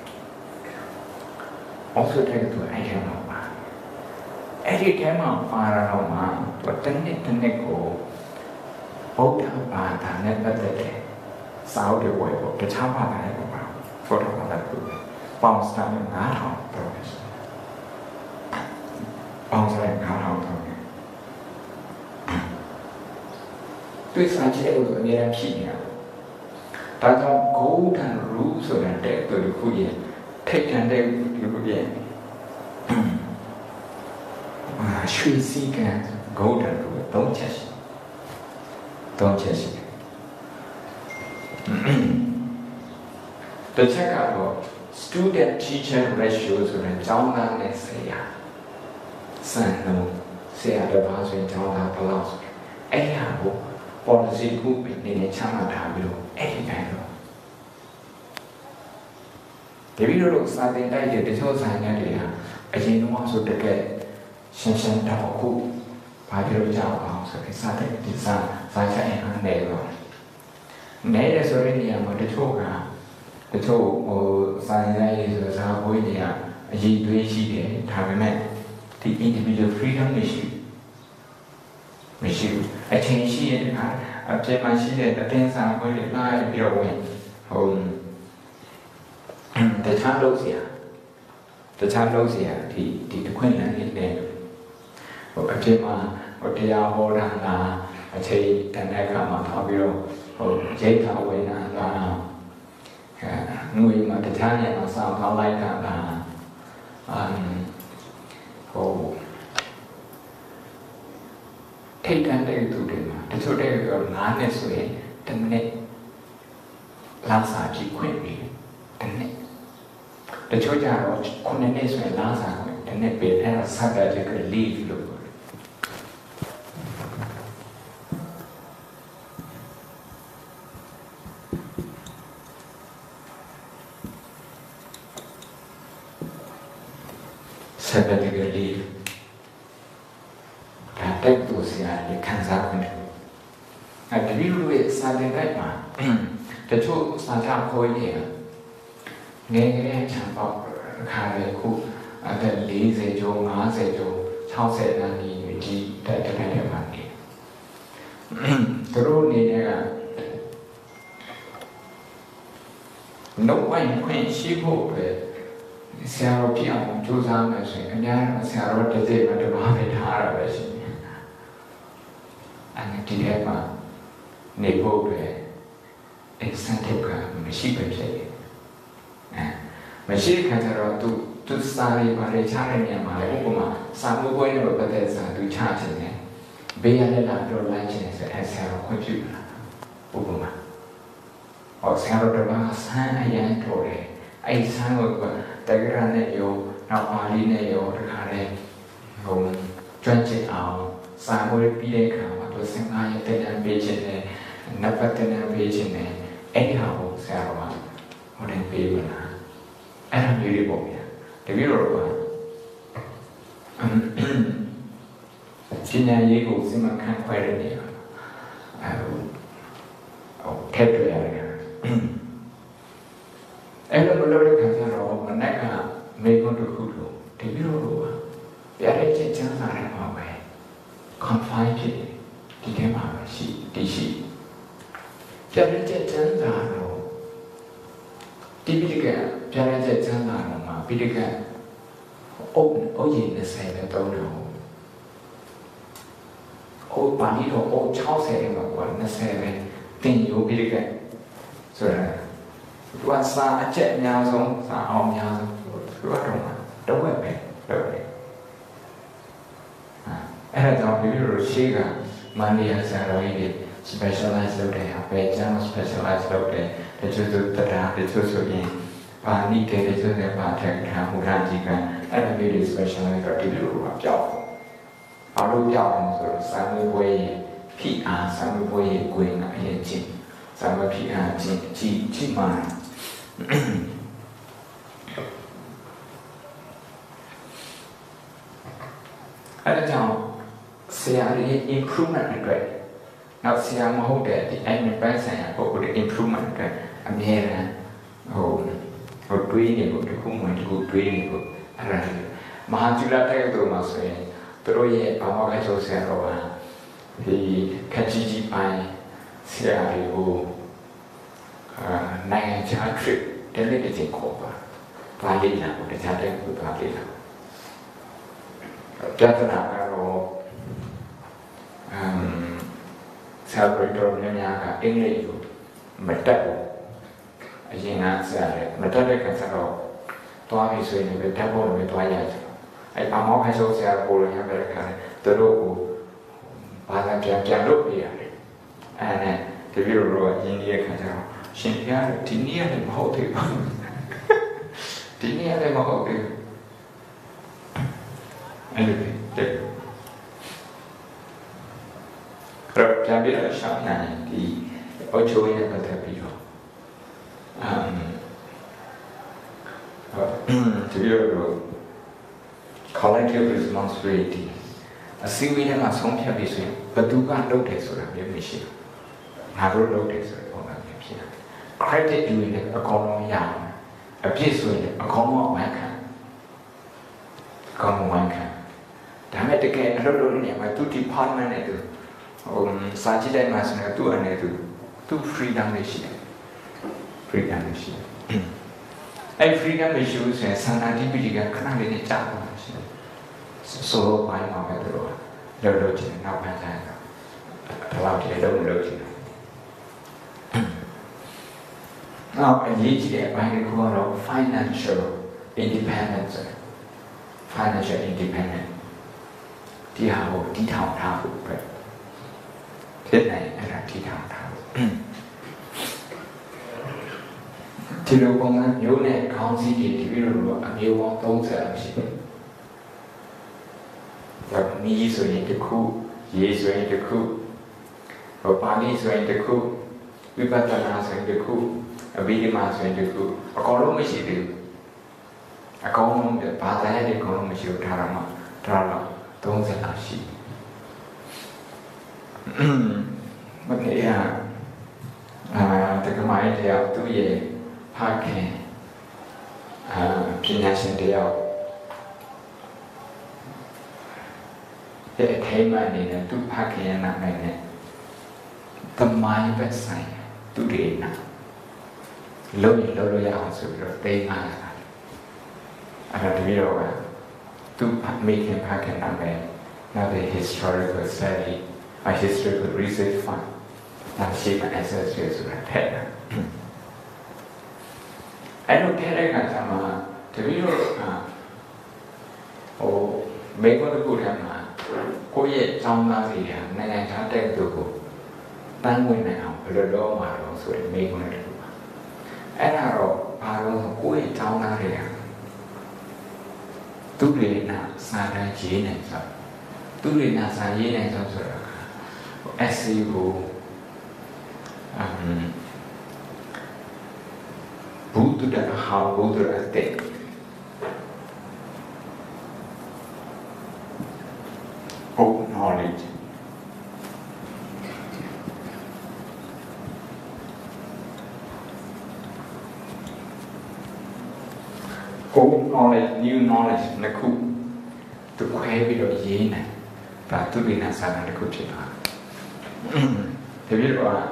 also take to item of every time of Parama, but the Nico both about and never the day. Saudi way of the Chama for the group. Bounce down in that house, professor. Bounce like that house. This I tell you, near Kenya. That's all golden rules of the deck to the Kuya. Take and they will be Sri Sika golden rule. Don't chase. The check out student teacher ratios and Jana and Saya. San no, say at the bus in Jana Palas. Anyhow, policy group in a China Tabu, any kind of. The video looks like the idea the whole sign idea. I didn't want to get Shan Taku by the Java, so it's not a design, such a neighbor. Neighbors already are the toga. The toe or sign is a Widia, a G2G, Taramet, the individual freedom issue. I change she and I take my sheet at the things I'm going to lie and be away. Home. The child here. The Queen is there. But I take my what they are holding. I take the neck of my tabio or Jake away and người mà cái cha này nó sao tháo lại cả là thấy đang đây tụ điểm mà cái chỗ đây là ngán này rồi tên này làm sao chỉ khuyên đi tên này cái chỗ cha đó con này rồi làm sao tên này biết hay là sao để cho cái leave luôn sao để cái leave cái tổ sĩ để khán giả quan trọng. Cái ví dụ như sao đến đấy mà, cái chỗ sao ra khối này, nghe cái chẳng bảo khai về khu, cái lý giải cho ngã giải cho sao sẽ là gì tại cái này mà này. Cái lúc này là nấu ăn quen xí bộ về xe rồi phía ông chú ra mà rồi cái nhà xe rồi để gì mà được bảo vệ thà rồi vậy anh đi hết mà nếu vô về incentive cả mình ship về vậy mà ship cái đó tu sai và để trả lại nhà mà cũng mà sao mới quay được cái thế sao tu trả cho này bây giờ là đồ lại cho nên sẽ xe rồi không chịu cũng mà ở xe rồi đó là sai ai rồi ai sai rồi tại cái này vô nào mà đi này vô được cái này không chuyên chế ảo sao mới biết được mà tôi xem ai tên anh biết chuyện này nắp tên anh biết chuyện này ấy hào sao mà họ đang biết mà anh làm gì đi bộ vậy thì biết rồi mà chỉ nhà gì cũng xin mà khăn khoe được nhiều thép rồi em là một lâu đấy khán giả rồi mà nãy là mấy con được hút luôn thì biết rồi bây giờ đấy chắc chắn là họ về confine thì thế mà thì chị cho nên chắc chắn là rồi thì biết cái cho nên chắc chắn là rồi mà biết cái ô gì là xe là đâu nào ô bản đi rồi ô cháu xe mà còn là xe này tình yêu biết cái rồi là qua xa chạy nhau xuống xa ôm nhau cứ bắt đầu đúng rồi mẹ đúng rồiအဲ့ဒါကြောင့်ဒီလိုရှိကမန္တလေးဆရာတော်ကြီးတွေ specialize လုပ်တယ်အပေကျမ်း specialize လုပ်တယ်တချို့ဆိုတရားတချို့ဆိုရင်ပါဠိကတချို့ဆိုပါထက်ခံဟူရာကြီးကအဲ့ဒါမျိုးတွေ specialize တော့ဒီလိုပါပြောက်ဘာလို့ပြောက်အောင်ဆိုတော့စာမေးပွဲရဲ့ဖိအားစာမေးပွဲရဲ့ကိုယ်ကအရင်ချင်းစာမေးဖိအားချင်းကြည့်မှအဲ့ဒါကြောင့်ဆရာရဲ့ improvement အတွက်နောက်ဆရာမဟုတ်တဲ့ဒီ admin ပိုင်းဆိုင်ရာပုဂ္ဂိုလ်ရဲ့ improvement အတွက်အမြဲတမ်းဟိုတွေးနေဖို့တစ်ခုမှတစ်ခုတွေးနေဖို့အဲ့ဒါမဟာကျွလတက္ကသိုလ်မှာဆိုရင်သူတို့ရဲ့ဘာမှလည်းဆိုဆရာတော်ကဒီခက်ကြီးပိုင်းဆရာတွေကိုနိုင်ငံခြား trip တဲ့နေ့တစ်ချိန်ခေါ်ပါလေ့လာဖို့တခြားတဲ့ကိုပါလေ့လာပြဿနာကတော့ဆရာတော်များကအင်္ဂလိပ်ကိုမတတ်ဘူးအရင်ကဆရာလည်းမတတ်တဲ့ခါကျတော့တွားပြီးဆိုရင်လည်းတတ်ဖို့လည်းတွားရတယ်အဲ့ဘာမှမဆိုဆရာကိုလည်းရတဲ့ခါသူတို့ကိုဘာသာပြန်လုပ်ပြရတယ်အဲ့နဲ့တပည့်တော်တို့ကရင်းနှီးတဲ့ခါကျတော့ရှင်ပြရတယ်ဒီနေ့လည်းမဟုတ်သေးဘူးဒီနေ့လည်းမဟုတ်သေးဘူးအဲ့ဒီတဲ့တော့ပြန်ပြီးတော့ရှောင်းနိုင်ဒီအချိုးရတဲ့ပတ်သက်ပြီးတော့ဒီလို collective responsibility အစည်းအဝေးထဲမှာဆုံးဖြတ်ပြီးဆိုရင်ဘယ်သူကလုပ်တယ်ဆိုတာမျိုးမရှိဘူးငါတို့လုပ်တယ်ဆိုတဲ့ပုံစံမျိုးဖြစ်တယ် credit ယူရင်အကောင်လုံးရအောင်အပြည့်ဆိုရင်အကောင်လုံးဝန်ခံဒါမဲ့တကယ်အလုပ်လုပ်နေမှာသူ department နဲ့သူစာကြည့်တိုင်းမှာဆိုရင်သူ့အနေနဲ့သူ freedom လေးရှိတယ် freedom လေးရှိတယ်အဲ့ freedom မရှိဘူးဆိုရင်ဆန္ဒတိပိဋကခဏလေးနဲ့ကြာသွားမှာရှိတယ်ဆိုတော့ပိုင်းမှာပဲတို့လုပ်ချင်နောက်ပိုင်းကျရင်တော့ဒီလောက်တည်းလုပ်ချင်တယ် Now, a year by financial independence. Financial independence. Diao, Ditao Tahu, Tidney, and a Titao Tahu. Tilopong, Yone, Council, Tiviru, and you want those the knees are in the coup, years are in the coup, or Panis are in the coup, Vipatanas are in the coup, a Vidimas are in the coup, a Colomishi. A column the Pata, the column is your Tarama, Trala, don't say Nashi. But yeah, the command of 2 years, Parking, Pination Day out. The attainment in a 2 Parking and not magnet. The mind bedside, 2 days now. Low also, they are. To make him pack and now the historical study, a historical research fund, now shape and ancestors to that. I don't tell you to be oh, make what the good have go yet, some Nazi, and then I take to go. Then we now, the law models will make one. And I wrote, I don't go yet, some Nazi. Tu lệ na sa ra chế này sao? Tu lệ na sa chế này sao rồi? SEO, bút tu đã học bút tu đã tệ. Old knowledge. Old knowledge, new knowledge, na khu tu khoe bị đội gì này và tu đi na sang na khu chuyện đó. Thì biết rồi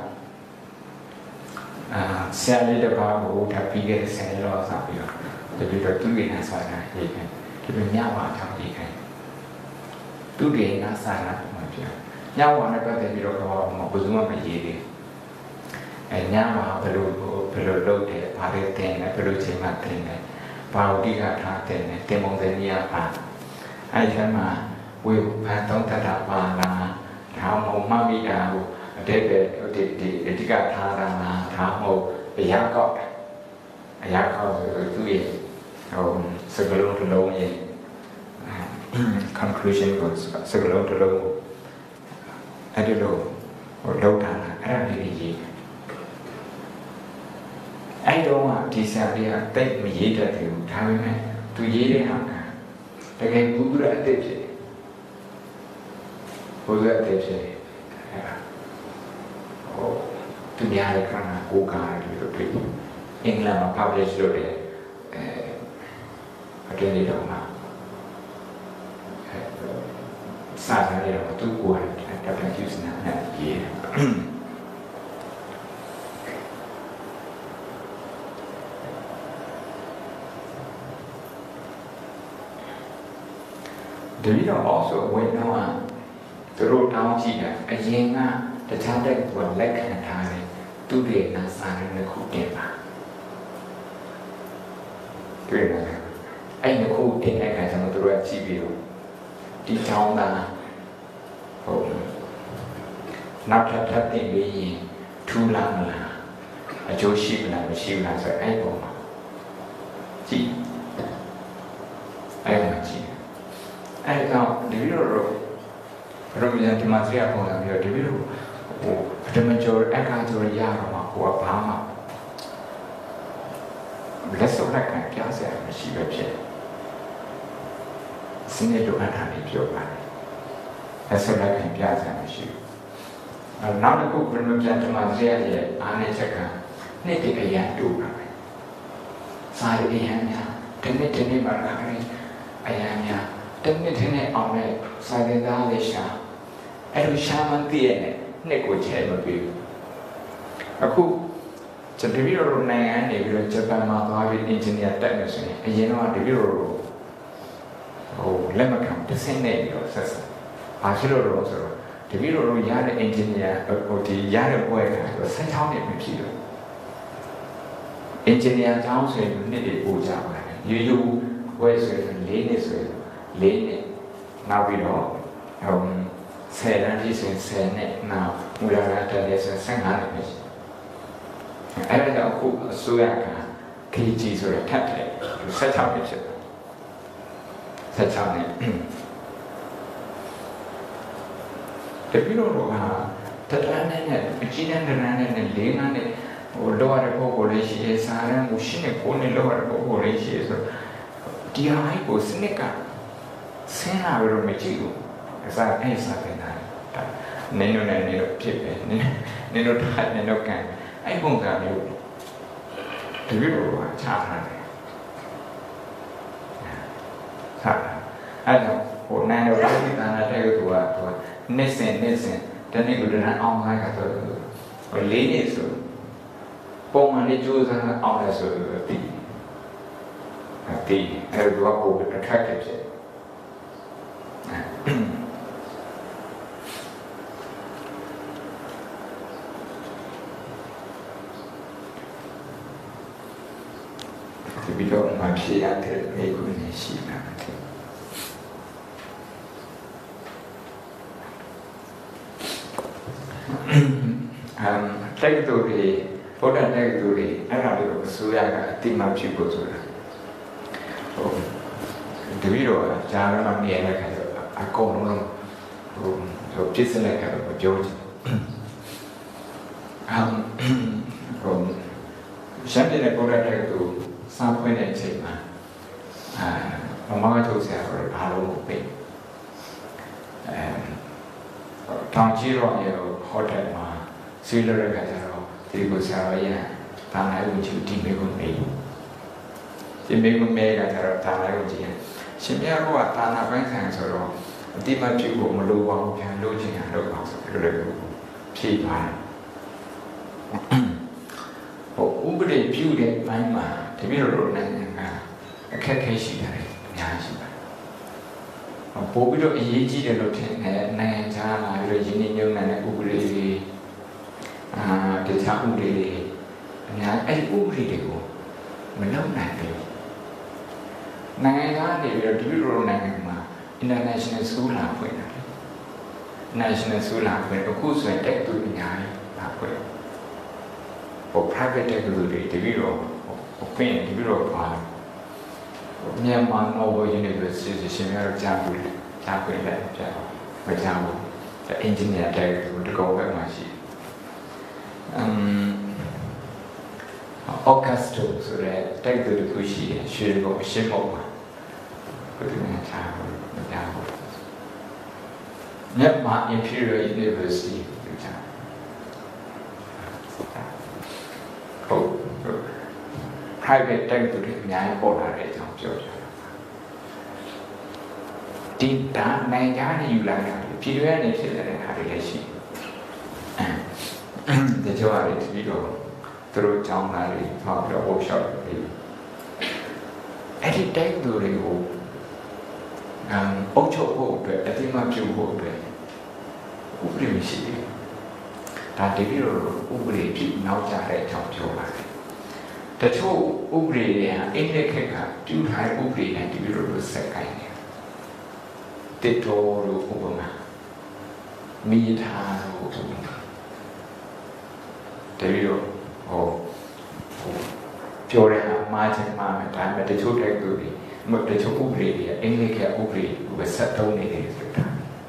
xe đi được bao bộ tháp phi cái xe lo sao bây giờ thì biết rồi tu đi na sang na gì này thì mình nhau vào trong gì này tu đi na sang na mà chuyện nhau vào này có thể biết rồi có một cái gì mà gì đi nhau vào phải lo đâu để phá được tiền này phải lo chơi mặt tiền này vào đi cả thà tiền này tiền mong tiền nhiều à ai thế màวิวพาต้องตระวาลาท้าวโมมามิดาวเดเบดิติกาทารามาท้าวโมปยากะอายากะตุเยเอาสกลงตุลงเย conclusion ก็สกลงตุลงอันนี้เราเราทานอะไรดีไอ้ตรงอ่ะที่สารีอ่ะเต็มมีเยอะแต่ทำไมตุเยได้ห่างกันแต่ไงบุรุษเต็มเลยบุรุษเต็มเลยโอ้ตุยาเลยครั้งนั้นกูการที่เราพิมพ์อังกฤษมา publish ด้วยประเทศนี้เรามาศาสนาเราทุกคนเราเป็นยุคนั้นเนี่ยเดี๋ยวเรา also เว้นนะว่าตัวเราทำจริงอ่ะไอ้ยังอ่ะแต่ชาติได้ตัวเล็กขนาดไหนตู้เรียนนักสารนักคู่เด่นมาด้วยนะไอ้นักคู่เด่นไอ้การทำตัวเราชีวิตที่เจ้าตาผมนับทัดติดวิญญาณทุลังละอาโจชีพละไม่ชีพละสักไอ้ผมจีไอ้มาจีไอ้เราเดี๋ยวเรามีอย่างที่มาเสียของเราเดี๋ยวเราโอ้เดี๋ยวมันจะไอ้การจะยากมากกว่าบ้ามาเล็กสุดแรกการแก้เสียไม่ชีแบบเช่นสิ่งที่ดูอันนี้เกี่ยวกันเล็กสุดแรกการแก้เสียไม่ชีน้ำในคุกเป็นแบบอย่างที่มาเสียเนี่ยอันนี้จะกันนี่ที่ก็ยังดูกันสายเองเนี่ยถึงนี่มาแล้วนี่ไอ้ยังเนี่ยถึงนี่เอาเนี่ยสายเดินได้เลยช้าไอ้ดูช้ามันเตี้ยเนี่ยนี่กูเชื่อมาบิวအခုจะတပည့်တော်နိုင်ငံနေပြီးတော့ဂျပန်မှာသွားပြီးအင်ဂျင်နီယာတက်မယ်ဆိုရင်အရင်တော့တပည့်တော်လက်မခံတစ်ဆင့်နဲ့ပြီးတော့ဆက်ဆက်။ဘာဖြစ်လို့လဲဆိုတော့တပည့်တော်ရတဲ့အင်ဂျင်နီယာဒီရတဲ့ဘွဲက16နှစ်ပဲဖြစ်လို့ engineer ကျောင်းဆိုရင်နှစ်တွေပို့ကြပါတယ်ရိုးရိုးဝဲဆိုရင်၄နှစ်ဆိုရင်၄နှစ်နောက်ပြီးတော့10 တန်းကြီးဆိုရင်10နှစ်နောက်မူလတန်းတက်တယ်ဆိုရင်15နှစ်ပဲရှိအဲ့ဒါကြောင့်အခုအစိုးရက KG ဆိုတဲ့ထပ်တယ်16နှစ်ဖြစ်တယ်16နှစ်တပည့်တော်ကတတန်းနဲ့အကြီးတန်းတန်းနဲ့၄ 5နှစ်ဟိုလောရတဲ့ပုံကိုလေးရှိရစားရန်ကိုရှင်းနေကိုနဲ့လောရတဲ့ပုံကိုလေးရှိရဆိုဒီဟာကိုစနစ်ကဆင်းလာပြီးတော့မကြည့်ဘူးအစားအဲ့စားပဲနာနင်းတို့နဲ့နင်းတို့ဖြစ်ပဲနင်းတို့ထားနင်းတို့ကန်အဲ့ပုံစံမျိုးတပည့်တော်ကချထားတယ်ဟာအဲ့တော့ဟိုနန်းတို့ပြည်တာတဲ့သူကနှစ်စဉ်တနေ့ကတည်းကအောင်ခိုင်းတာဆိုဟို၄နှစ်ဆိုပုံမှန်လေးကြိုးစားအောင်လဲဆိုပြီးအဲ့တော့ကို attractive ဖြစ်ဒီဗီဒီယိုမှာဖြေရတဲ့မိကုနေရှိတာတိုက်တူတွေဗုဒ္ဓတိုက်တူတွေအဲ့ဒါတွေကိုအစိုးရကအတိမပြုဖို့ဆိုတာဟုတ်တပည့်တော်ကဂျာရမနေရတဲ့ခါကျအကုန်လုံးဟိုပြစ်စတဲ့ခါတော့ပြောချင်ရှမ်းပြည်နယ်ဗုဒ္ဓတိုက်တူစားဖွင့်တဲ့အချိန်မှာမမကထုတ်ဆရာတို့အားလုံးကိုပေးတောင်ကြီးရောရဲ့ဟိုတယ်မှာဆွေးနွေးရတဲ့အခါကျတော့ဒီကိုဆရာတော်ရဲ့တာနိုင်ဝင်ချူဒီမေကိုမေးဒီမေကိုမေးကကျတော့တာနိုင်ဝင်ကြီးရှင်မြတ်ကတာနာပိုင်းခံဆိုတော့အတိမပြုဖို့မလိုပါဘူးပြန်လို့ချင်ရလို့ပါဆိုပြီးတော့ဖြေပါတယ်ဟိုဥပဒေပြုတဲ့ဘိုင်းမှာတပည့်တော်နိုင်ငံကအခက်အခဲရှိတယ်အများကြီးပါပို့ပြီးတော့အရေးကြီးတယ်လို့ထင်တယ်နိုင်ငံခြားလာပြီးတော့ရင်းနှီးမြှုပ်နှံတဲ့ဥပဒေတွေတခြားဥပဒေတွေအများအဲ့ဒီဥပဒေတွေကိုမလုပ်နိုင်ဘူးနိုင်ငံသားတွေပြီးတော့ဒီလိုနိုင်ငံမှာ international school လာဖွင့်တာ national school လာဖွင့်အခုဆိုရင်တက်သူအများကြီးလာဖွင့်ဟို private တက်သူတွေဒီလိုဖွင့်ဒီလိုပါမြန်မာ Noble University ရှင်များကြားဘူးကြားခွင့်လည်းကြားမကြားဘူး engineer တက်သူတကောဘက်မှာရှိAugusto ဆိုတဲ့တက်သူတစ်ခုရှိတယ်ရွှေဘုံရှင်းမောမှာဘယ်လိုများကြားဘူးမကြားဘူးမြန်မာ Imperial University ကိုကြားဟုတ် private တက်သူတွေအများကြီးပေါ်လာတဲ့အကြောင်းပြောကြတာဒီတာနိုင်ကြနေယူလာတာပြည်တွင်းကနေဖြစ်တဲ့ဟာတွေလည်းရှိတယ်ကြောက်ရတယ်ပြီးတော့သူတို့ကြောင်းလာတွေဟောပြီးတော့ workshop တွေအဲ့ဒီတက်သူတွေကိုအုပ်ချုပ်ဖို့အတွက်အတိမပြုဖို့အတွက်ဥပဒေမရှိဘူးဒါတကယ်လို့ဥပဒေပြုနောက်ကြတဲ့အကြောင်းပြောပါတယ်တချို့ဥပဒေတွေဟာအင်္ဂလိပ်ခေတ်ကပြုထားတဲ့ဥပဒေနဲ့တကယ်လို့ဆက်ကိုင်းတယ်တစ်တော်လို့ဥပမာမိသားလို့ဥပမာတကယ်လို့ပြောတဲ့ဟာမှားချင်မှားမယ်ဒါပေမဲ့တချို့တိုက်သူတွေတချို့ဥပဒေတွေအင်္ဂလိပ်ခေတ်ဥပဒေကိုဆက်သုံးနေတယ်ဆိုတာ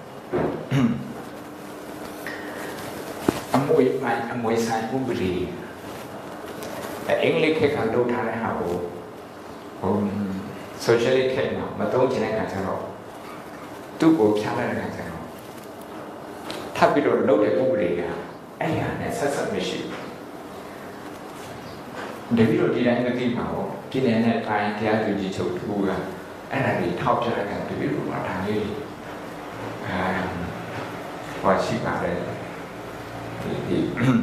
အမွေဆိုင်ဥပဒေအင်္ဂလိပ်ခေတ်ကလုပ်ထားတဲ့ဟာကိုsocialist ခေတ်မှာမသုံးချင်တဲ့အခါကျတော့သူ့ကိုဖြားလိုက်တဲ့အခါကျတော့ထပ်ပြီးတော့လုပ်တဲ့ဥပဒေကအဲ့ဟာနဲ့ဆက်မရှိဘူးတကယ်လို့ဒီတိုင်းမသိမှာပေါ့ဒီနေ့နဲ့တိုင်းတရားသူကြီးချုပ်တူကအဲ့ဒါကြီးထောက်ပြလိုက်တဲ့တကယ်လို့ဒါလေးဟောရှိပါတယ်ဒီ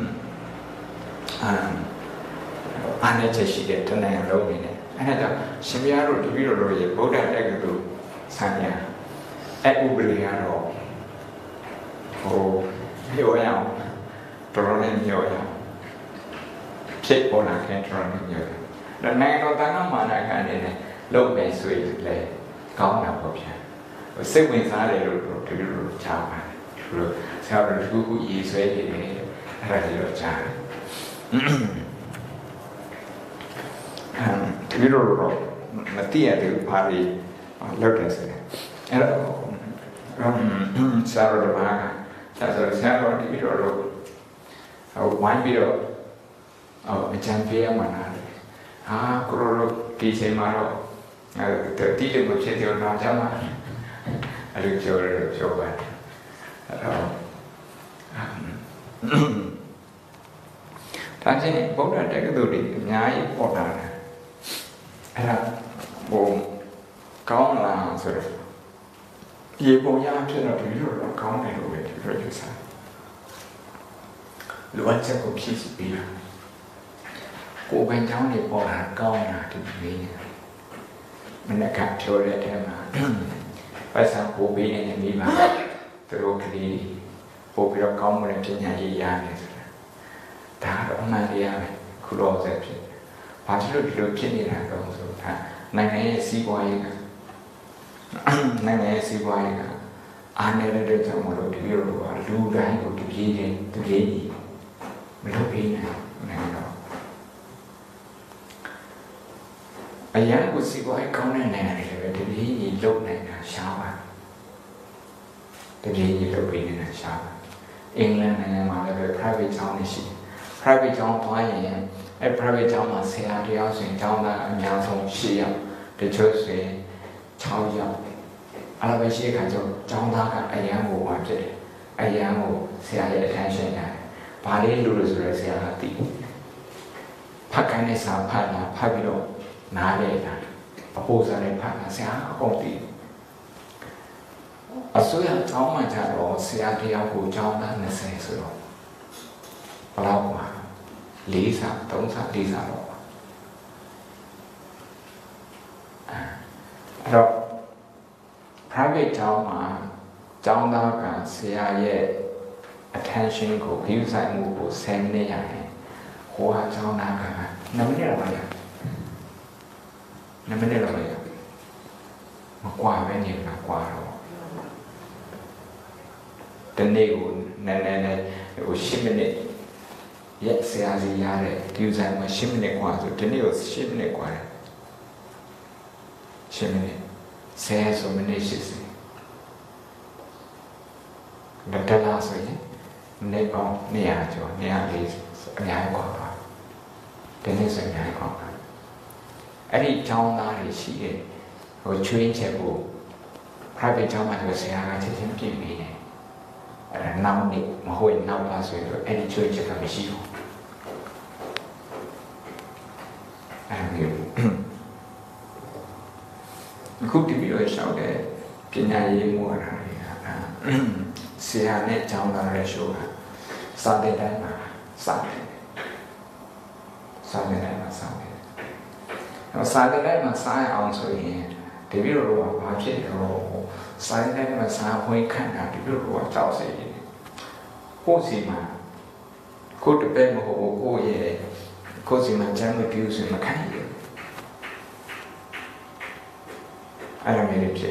အားနဲ့ချက်ရှိတဲ့တဏှာလုံးနေတယ်အဲ့ဒါကြောင့်ရှင်ပြားတို့တပည့်တော်တို့ရဲ့ဗုဒ္ဓတက္ကသိုလ်ဆံရအဲ့ဥပဒေကတော့မျောရအောင်တော်တော်လေးမျောရအောင်ဖြဖြစ်ပေါ်လာခင်တော်နေမျိုးတယ်။နိုင်ငံတော်တန်ခါမာနခံနေတယ်လုပ်မယ်ဆိုရင်လည်းကောင်းတာပေါ့ဗျာ။စိတ်ဝင်စားတယ်လို့ဒီလိုချားပါတယ်။ဒီလိုဆရာတော်တစ်ခုရေးဆွဲနေတယ်အဲ့ဒါလေးတော့ကြားတယ်။ဒီလိုတော့မသိရတဲ့ဘာတွေလောက်တယ်ဆိုရင်အဲ့တော့ဆရာတော်ဘာဆရာတော်ဒီလိုတော့ဝိုင်းပြီးတော့အချမ်းပေးရမှာလားဟာကိုလိုဒီချိန်မှာတော့တီးတယ်မဖြစ်သေးတော့ကြာမှာအဲ့လိုပြောပါတယ်အဲ့တော့ဒါချင်းဗုဒ္ဓတက္ကသိုလ်တွေအများကြီးပေါ်လာတယ်အဲ့ဒါဘုံကောင်းလာဆိုတော့ဒီပုံရဖြစ်တော့ဒီလိုတော့ကောင်းတယ်လို့ပဲဒီလိုယူဆလိုအပ်ချက်ကိုဖြည့်ပြီးကိုယ်ပိုင်ကြောင်းတွေပေါ်လာကောင်းတာဒီနေ့မနေ့ကပြောတဲ့အထဲမှာပတ်စံပို့ပေးနေမိပါသူတို့ကလေးပို့ပြီးတော့ကောင်းမွန်တဲ့ပညာရေးရတယ်ဆိုတာဒါတော့အမှန်တရားပဲခုတော့ဆက်ဖြစ်ဘာဖြစ်လို့ဒီလိုဖြစ်နေတာတော့ဆိုတာနိုင်ငံရဲ့စီးပွားရေးကနိုင်ငံရဲ့စီးပွားရေးကအားနေတဲ့ကြောင့်မလို့ဒီလိုကလူတိုင်းကိုတပြေးချင်းမလုပ်ပေးနိုင်တော့အရာကိုစီပွားရေးကောင်းတဲ့နိုင်ငံတွေပဲတပြေးညီလုပ်နေတာရှားပါတပြေးညီလုပ်ပေးနေတာရှားပါအင်္ဂလန်နိုင်ငံမှာလည်း private ကျောင်းတွေရှိတယ် private ကျောင်းသွားရင်အဲ private ကျောင်းမှာဆရာတရားဆိုရင်ကျောင်းသားအများဆုံး10ယောက်တချို့ဆိုရင်6ယောက်အဲ့လိုပဲရှိတဲ့အခါကျတော့ကျောင်းသားကအရန်ကိုဝါဖြစ်တယ်အရန်ကိုဆရာရဲ့ attention ရတယ်ဘာလေးလို့ဆိုရဲဆရာကသိဖတ်ခိုင်းတဲ့စာဖတ်လာဖတ်ပြီးတော့နားလေတာအပိုးစားနဲ့ဖတ်လာဆရာအကုန်သိအစိုးရကျောင်းမှာကျတော့ဆရာတရားကိုကျောင်းသား20ဆိုတော့ဘယ်လောက်ပါ4စာ3စာ4စာတော့အဲ့တော့ private ကျောင်းမှာကျောင်းသားကဆရာရဲ့ attention ကို view ဆိုင်မှုကို10မိနစ်ရတယ်ဟိုဟာကျောင်းသားက9မိနစ်လောက်ရ9မိနစ်လောက်ရမကွာပဲနေတာကွာတော့တနေ့ကိုနည်းနည်းဟို10မိနစ်ရက်ဆရာစီရတဲ့ view ဆိုင်မှာ10မိနစ်ကွာဆိုတနေ့ကို10မိနစ်ကွာတယ်10မိနစ်10ဆိုမိနစ်80ဒါတလားဆိုရင်နေပေါင်း200ကျော်240အများကြီးกว่าပါဒီနေ့ဆိုရင်အများကြီးกว่าပါအဲ့ဒီကျောင်းသားတွေရှိတဲ့ဟိုချွေးချက်ကို private ကျောင်းမှာဆိုဆရာကချက်ချင်းပြင်ပေးတယ်အဲ့ဒါနောက်နေ့မဟုတ်ရင်နောက်လာဆိုရင်အဲ့ဒီချွေးချက်ကမရှိဘူးအဲ့ဒီအခုဒီလိုရှောက်တဲ့ပညာရေးမှုaraဆရာနဲ့ကျောင်းသားရဲ့ရှိုးကစာတဲ့တိုင်းမှာစာတဲ့တိုင်းမှာစာတယ်။စာတဲ့တိုင်းမှာစာရအောင်ဆိုရင်ဒီလိုတော့ဘာဖြစ်တော့စာတဲ့တိုင်းမှာစာဝင်ခန့်တာဒီလိုတော့ကြောက်စေတယ်။ကိုယ်စီမှာကိုယ်တပည့်မဟုတ်ကိုယ့်ရဲ့ကိုယ်စီမှာကျမ်းမပြူစင်မခံရဘူး။အဲ့ဒါမျိုးဖြစ်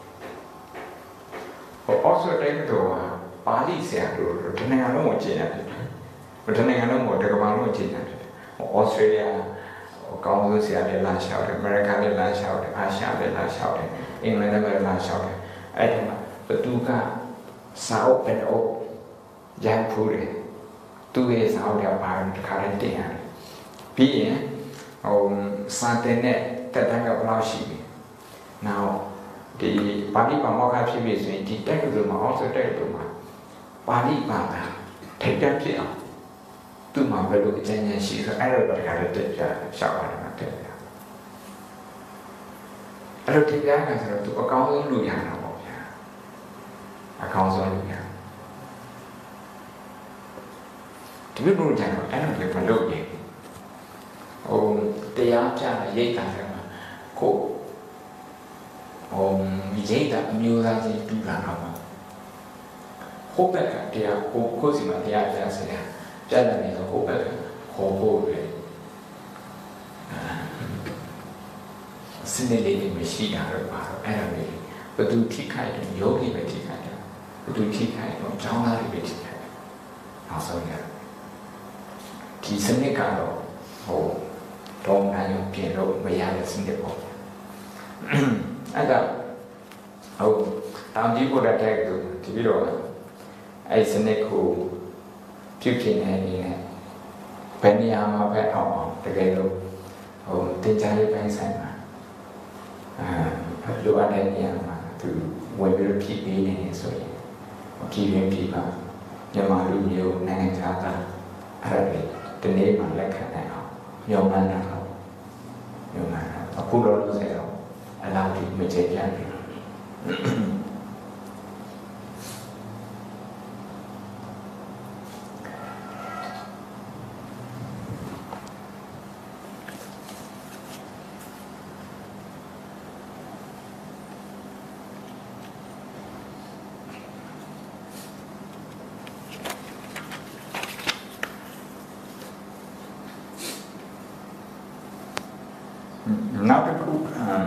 also တဲ့တော့ပါဠိဆရာတို့တနင်္ဂနွေလုံးကိုကျင့်ရတယ်။တနင်္ဂနွေလုံးကိုတက္ကသိုလ်လုံးကိုကျင့်ရတယ်။ဩစတြေးလျကောင်းဆုံးဆရာတွေလာလျှောက်တယ်။အမေရိကန်တွေလာလျှောက်တယ်။အာရှတွေလာလျှောက်တယ်။အင်္ဂလန်တွေလာလျှောက်တယ်။အဲ့ဒီမှာဘသူကစာအုပ်ပဲအုပ်ရိုက်ဖူးတယ်။သူရဲ့စာအုပ်ကဘာလဲတခါတည်းတင်ရတယ်။ပြီးရင်စာတင်တဲ့တက်တန်းကဘယ်လောက်ရှိပြီ။ Nowဒီပါဠိပါမောက္ခဖြစ်ဖြစ်ဆိုရင်ဒီတက္ကသိုလ်မှာအောက်ဆိုတက္ကသိုလ်မှာပါဠိပါတာထိပ်တန်းဖြစ်အောင်သူ့မှာဘယ်လိုအကျဉ်းဉာဏ်ရှိဆိုအဲ့လိုတခါလေးတက်ပြရှောက်ပါတယ်မှာတက်ပြအဲ့လိုတက်ပြကဆိုတော့သူအကောင်းဆုံးလူရတာပေါ့ဗျာအကောင်းဆုံးလူရဒီလိုမျိုးကြတော့အဲ့လိုလည်းမလုပ်ရင်တရားပြရိတ်တာတယ်မှာကိုရိတ်တာအမျိုးသားချင်းတူလာတော့မှာဟုတ်ဘက်ကတရားကိုစီမှာတရားပြဆရာပြတယ်နေတော့ဟုတ်ဘက်ကခေါ်ဖို့ပဲနေလေးတွေမရှိတာတော့ပါတော့အဲ့ဒါလေးဘသူထိခိုက်တယ်ယောဂီပဲထိခိုက်တယ်ဘသူထိခိုက်တော့ကျောင်းသားတွေပဲထိခိုက်တယ်နောက်ဆုံးရတယ်ဒီစနစ်ကတော့ဟိုတော့နိုင်ပြင်လို့မရတဲ့စနစ်ပေါ့အဲ့ဒါဟုတ်တောင်ကြီးဘုရားတဲ့သူဒီပြီးတော့အဲ့စနစ်ကိုပြုပြင်နေနေဘယ်နေရာမှာပဲအောင်တကယ်လို့ဟိုတင်ကြရေးပိုင်းဆိုင်မှာလိုအပ်တဲ့နေရာမှာသူဝင်ပြီးဖြည့်ပေးနေတယ်ဆိုရင်ဖြည့်ရင်းဖြည့်ပါမြန်မာလူမျိုးနိုင်ငံခြားသားအဲ့ဒါဒီနေ့မှလက်ခံနိုင်အောင်ညှော်မှန်းတာတော့ညှော်မှန်းတာအခုတော့လို့ဆိုတော့အလားတူမကျေပြတ်ဘူးနောက်တစ်ခု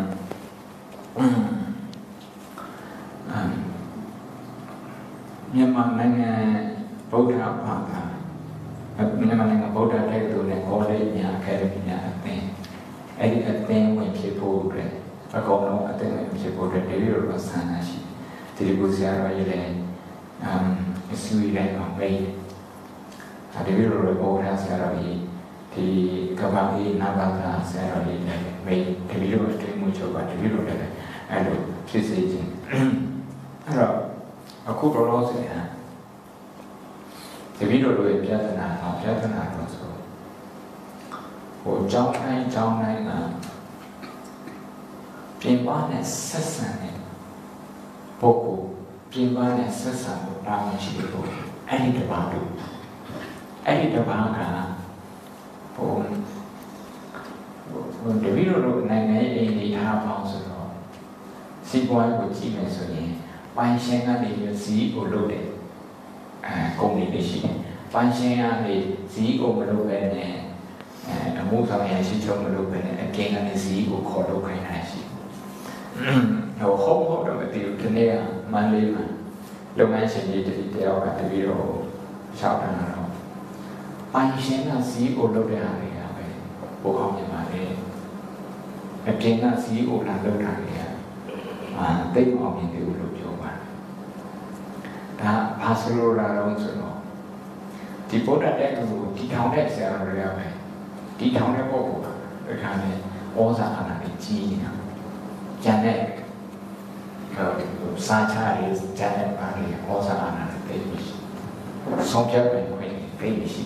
မြန်မာနိုင်ငံဗုဒ္ဓဘာသာမြန်မာနိုင်ငံဗုဒ္ဓတက္ကသိုလ်နဲ့ကောလိပ်များအကယ်ဒမီများအသင်းအဲ့ဒီအသင်းဝင်ဖြစ်ဖို့အတွက်အကောင်လုံးအသင်းဝင်ဖြစ်ဖို့အတွက်တကယ်လို့ဆန္ဒရှိတယ်ဒီလိုဆရာတော်ကြီးလည်းအစည်းအဝေးတိုင်းမှာမေးတယ်တကယ်လို့ဘောဓဆရာတော်ကြီးဒီကမ္ဘာကြီးနာဘာသာဆရာတော်ကြီးလည်းမေးတကယ်လို့အတွင်းမှုချုပ်ပါတကယ်လို့လည်းအဲ့လိုဖြစ်စေခြင်းအဲ့တော့အခုတော့လို့ဆိုရင်တပည့်တော်တို့ရဲ့ပြဿနာတော့ဆိုဟိုကြောင်းတိုင်းကပြင်ပနဲ့ဆက်ဆံတဲ့ပုဂ္ဂိုလ်ပြင်ပနဲ့ဆက်ဆံလို့တာဝန်ရှိတဲ့ပုဂ္ဂိုလ်အဲ့ဒီတစ်ပါးကဟိုတပည့်တော်တို့နိုင်ငံရဲ့အိမ်နေထားပေါင်းဆိုတော့စီးပွားရေးကိုကြည့်မယ်ဆိုရင်ပိုင်ရှင်ကနေဇီးကိုလုပ်တယ်ကုမ္ပဏီတွေရှိတယ်ပိုင်ရှင်ကနေဇီးကိုမလုပ်ပဲနဲ့အမှုဆောင်ရရှိချုံမလုပ်ပဲနဲ့အကင်းကနေဇီးကိုခေါ်လုပ်ခိုင်းတာရှိဟိုဟုတ်တော့မသိဘူးဒီနေ့ကမန္တလေးမှာလုပ်ငန်းရှင်ကြီးတယောက်ကတပည့်တော်ရှောက်တာတော့ပိုင်ရှင်ကဇီးကိုလုပ်တဲ့ဟာတွေကပဲဘိုးကောင်းမြင်ပါလေအကင်းကဇီးကိုလာလုပ်တာတွေကတိတ်အောင်မြင်တယ်လို့ပြောပါတယ်ဒါဘာဆိုလိုလာတော့ဆိုတော့ဒီဗုဒ္ဓတက္ကသိုလ်ဒီထောင်တဲ့ဆရာတော်တွေကပဲဒီထောင်တဲ့ပုဂ္ဂိုလ်ကအခါနဲ့ဩဇာအာဏာကြီးနေတာကျန်တဲ့စာချတွေကျန်တဲ့ပါတွေဩဇာအာဏာတွေသိပြီဆုံးဖြတ်ပိုင်ခွင့်သိပြီရှိ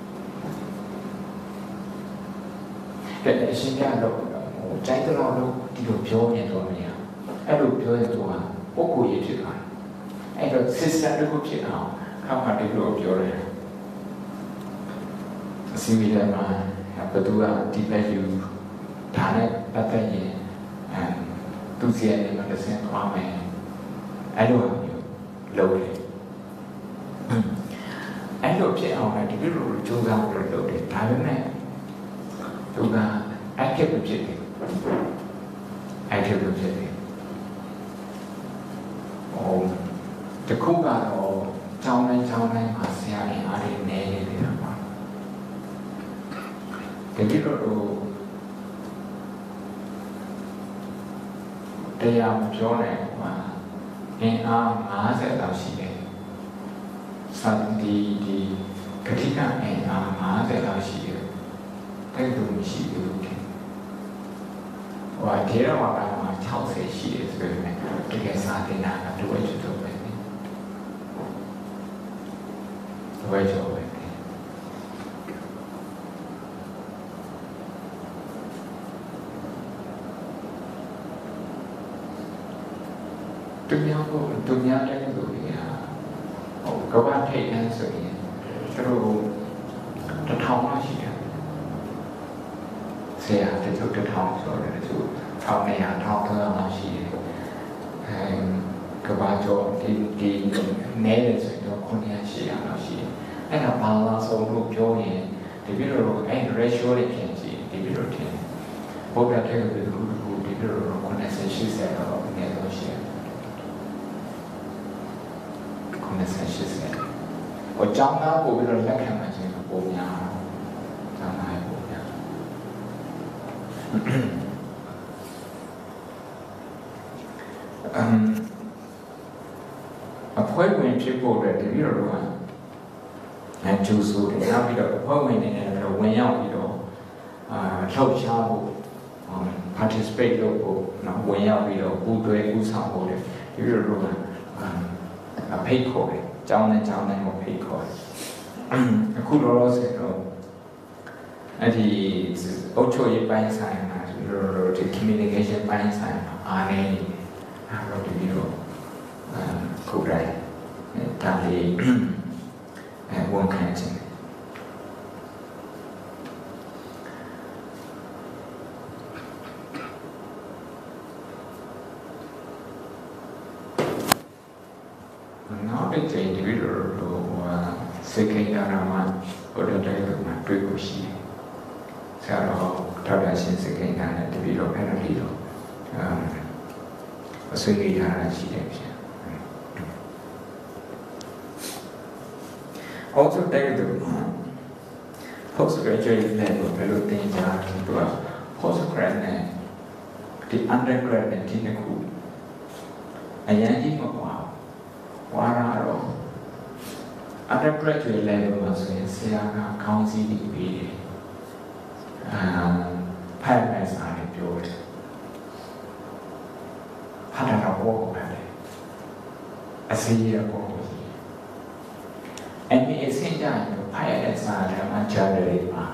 တယ်တဲ့အရှင်ပြတော့ကျိုင်းတော်လို့ဒီလိုပြောနေတော့မရအဲ့လိုပြောရင်တော့ပုဂ္ဂိုလ်ရေးဖြစ်သွားတယ်အဲ့တော့ system တစ်ခုဖြစ်အောင်ခါမှဒီလိုပြောတယ်အစီအမီလည်းမှာဘယ်သူကဒီဘက်ယူဒါနဲ့ပတ်သက်ရင်သူစီရနေမှာတစ်ဆင့်သွားမယ်အဲ့လိုမျိုးလုပ်တယ်အဲ့လိုဖြစ်အောင်လည်းဒီလိုကြိုးစားလို့လုပ်တယ်ဒါပေမဲ့သူက active ဖြစ်တယ် active ဖြစ်တယ်တခုကတော့ကျောင်းတိုင်းမှာဆရာအင်အားတွေနေနေတယ်ပါတကယ်တော့တရားမပြောနိုင်ဘူးမှာအင်အား50လောက်ရှိတယ်စသည်ဒီကတိကအင်အား50လောက်ရှိတယ်တဲ့သူမရှိဘူးဟိုဒေရဝါဒမှာ60ရှိတယ်ဆိုရင်တကယ်စာတင်တာကတူဝဲချွတ်ပဲဝဲချောပဲသူများတဲ့လူတွေကဟိုကဘာထိတ်နေဆိုရင်သူတို့တစ်ထောင်လောက်ရှိတယ်ဆရာတချို့တစ်ထောင်ဆိုတယ်တချို့1200 1300လောက်ရှိတယ်ကဘာကျော်ဒီနဲတယ်ဆိုတော့900 800လောက်ရှိတယ်အဲ့ဒါဘာသာဆုံးလို့ပြောရင်ဒီပြီးတော့အဲ့ ratio တွေဖြစ်စီဒီပြီးတော့ထင်ဗုဒ္ဓတဲ့လူတွေဒီပြီးတော့80-80တော့အငယ်ဆုံးရှိတယ်80-80ဟိုကျောင်းသားပို့ပြီးတော့လက်ခံမှချင်းပုံများကျောင်းသားရဲ့ပုံများအဖွဲ့ဝင်ဖြစ်ဖို့အတွက်တပည့်တော်တို့ကကျူးဆိုတယ်နောက်ပြီးတော့အဖွဲ့ဝင်နေနဲ့တော့ဝင်ရောက်ပြီးတော့လှုပ်ရှားဖို့ participate လုပ်ဖို့နော်ဝင်ရောက်ပြီးတော့ပူးတွဲကူးဆောင်ဖို့လေတပည့်တော်တို့ကဖိတ်ခေါ်တယ်ကျောင်းနဲ့ကျောင်းတိုင်းကိုဖိတ်ခေါ်တယ်အခုလောဆယ်တော့အဲ့ဒီအုပ်ချုပ်ရေးပိုင်းဆိုင်မှာတပည့်တော်တို့ဒီ communication ပိုင်းဆိုင်မှာအားနည်းနေတယ်အဲ့တော့တပည့်တော်ကိုယ်တိုင်ဒါလေးဝန်ခံခြင်းနောက်တစ်ချိန်တပည့်တော်တို့စေကိန်းရမှာဘုရားတရားမှာတွေ့ကိုရှိတယ်ဆရာတော်ထောက်ရရှင်စေကိန်းနဲ့တပည့်တော်ဖက်တော်လေးတော့အဆွေးနွေးထားတာရှိတယ်ဗျာAlso take the postgraduate level ဘယ်လိုသင်ကြားလဲသူက postgrad နဲ့ဒီ undergrad နဲ့ဒီနှစ်ခုအရင်ကြီးမကွာဝါရတော့ undergraduate level မှာဆိုရင်ဆရာကခေါင်းစည်းပြီးပြီးတယ်ဖတ်မယ်စာတွေပြောတယ်ဟာတာတော့ဘောပဲအစီရဘောအမေအစင်ကြရင်ဖတ်ရတဲ့စာတွေမှာကြားတယ်ပါ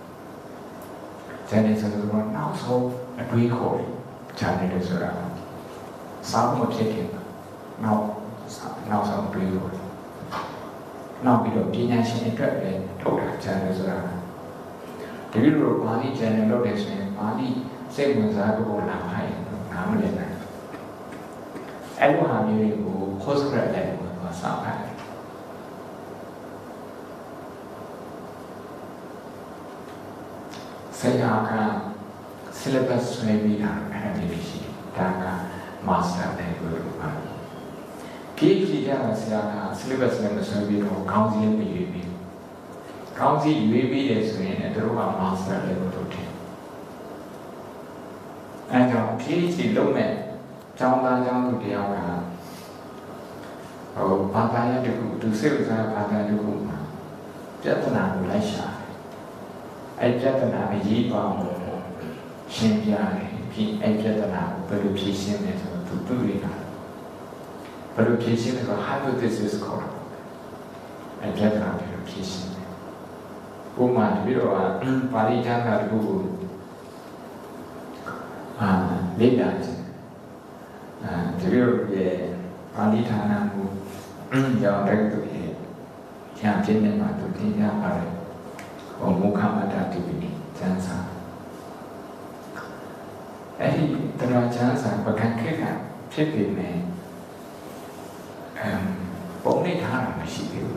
ကြားတယ်ဆိုတော့နောက်ဆုံးအတွေးခေါ်ကြားတယ်ဆိုတာစာမဖြစ်ခင်နောက်ဆုံးအတွေးခေါ်နောက်ပြီးတော့ပညာရှင်အတွက်လည်းထုတ်တာကြားတယ်ဆိုတာတကယ်လို့ပါဠိကျန်တယ်လို့လည်းဆိုရင်ပါဠိစိတ်ဝင်စားဖို့လာဖိုင်နားမလည်နိုင်အဲ့လိုဟာမျိုးတွေကို postgrad လည်းကိုစာဖတ်ဆရာက syllabus ဆွဲပြီးတာအဲ့ဒါမျိုးရှိဒါက master level လို့ပါ PhD ကျတော့ဆရာက syllabus နဲ့မဆွဲပြီးတော့ခေါင်းစည်းနဲ့ရွေးပြီးခေါင်းစည်းရွေးပြီးတယ်ဆိုရင်တို့က master level လို့ထင်အဲ့တော့ PhD လုပ်မဲ့ကျောင်းသားကျောင်းသူတယောက်ကဘာသာရပ်တစ်ခုသူစိတ်ဝင်စားဘာသာတစ်ခုမှာပြဿနာကိုလိုက်ရှာအဲ့ပြဿနာအရေးပါလို့ရှင်းပြတယ်ပြီးအဲ့ပြဿနာကိုဘယ်လိုဖြေရှင်းလဲဆိုတော့သူတွေ့နေတာဘယ်လိုဖြေရှင်းလဲဆိုတော့ hypothesis ခေါ်တာအဲ့ပြဿနာကိုဖြေရှင်းတယ်ပုံမှန်ပြီးတော့ပါဠိကျမ်းစာတစ်ခုကိုလေ့လာခြင်းတကယ်လို့ပါဠိဌာနကိုရောင်းတဲ့သူရဲ့ဉာဏ်ပြည့်နေမှာသူသင်ကြားပါတယ်မုခမတ္တတိပိကျမ်းစာအဲ့ဒီတရားကျမ်းစာပကံခေတ်ကဖြစ်ပေမဲ့ပုံနေထားတာမရှိဘူး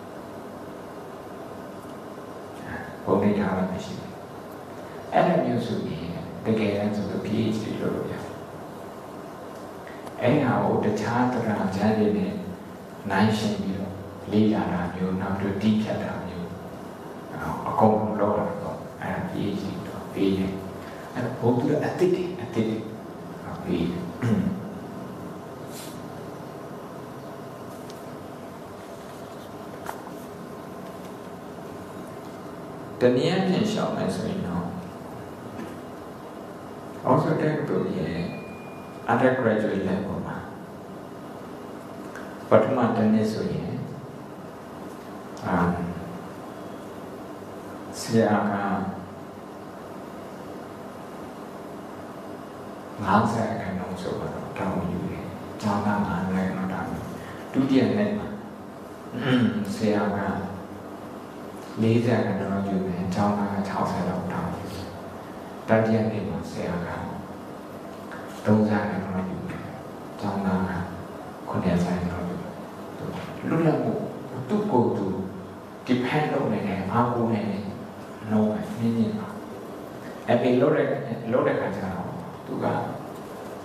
ပုံနေထားတာမရှိဘူးအဲ့လိုမျိုးဆိုရင်တကယ်တမ်းဆိုတော့ PhD လုပ်လို့ရတယ်အဲ့ဟာကိုတခြားတရားကျမ်းတွေနဲ့နိုင်ရှင်းပြီးတော့လေ့လာတာမျိုးနောက်ပြီးတိကျတာမျိုးအကုန်လုံးလောက်တော့အဲ့ဒါ PhD တော့ပြီးရင်အဲ့ဘုသူအတိတ်ပြီးတနည်းအားဖြင့်ရှောင်မယ်ဆိုရင်တော့ also take to ရဲ့ undergraduate level မှာပထမတနည်းဆိုရင်ဆရာက50ခန်းလုံးဆိုတော့တောင်းယူတယ်။ကျောင်းသား9နိုင်တော့တောင်းဒုတိယနေ့မှာဆရာက40ခန်းလုံးယူတယ်ကျောင်းသား60လောက်တောင်းတတိယနေ့မှာဆရာက30ခန်းလုံးယူတယ်ကျောင်းသား9ဆိုင်လောက်ယူလူလမှုသူ့ကိုယ်သူ depend လုပ်နေတယ်အားကိုးနေတယ်နှုံးနင်းပါအဲ့ဒီလို့တဲ့ခါကျတော့သူက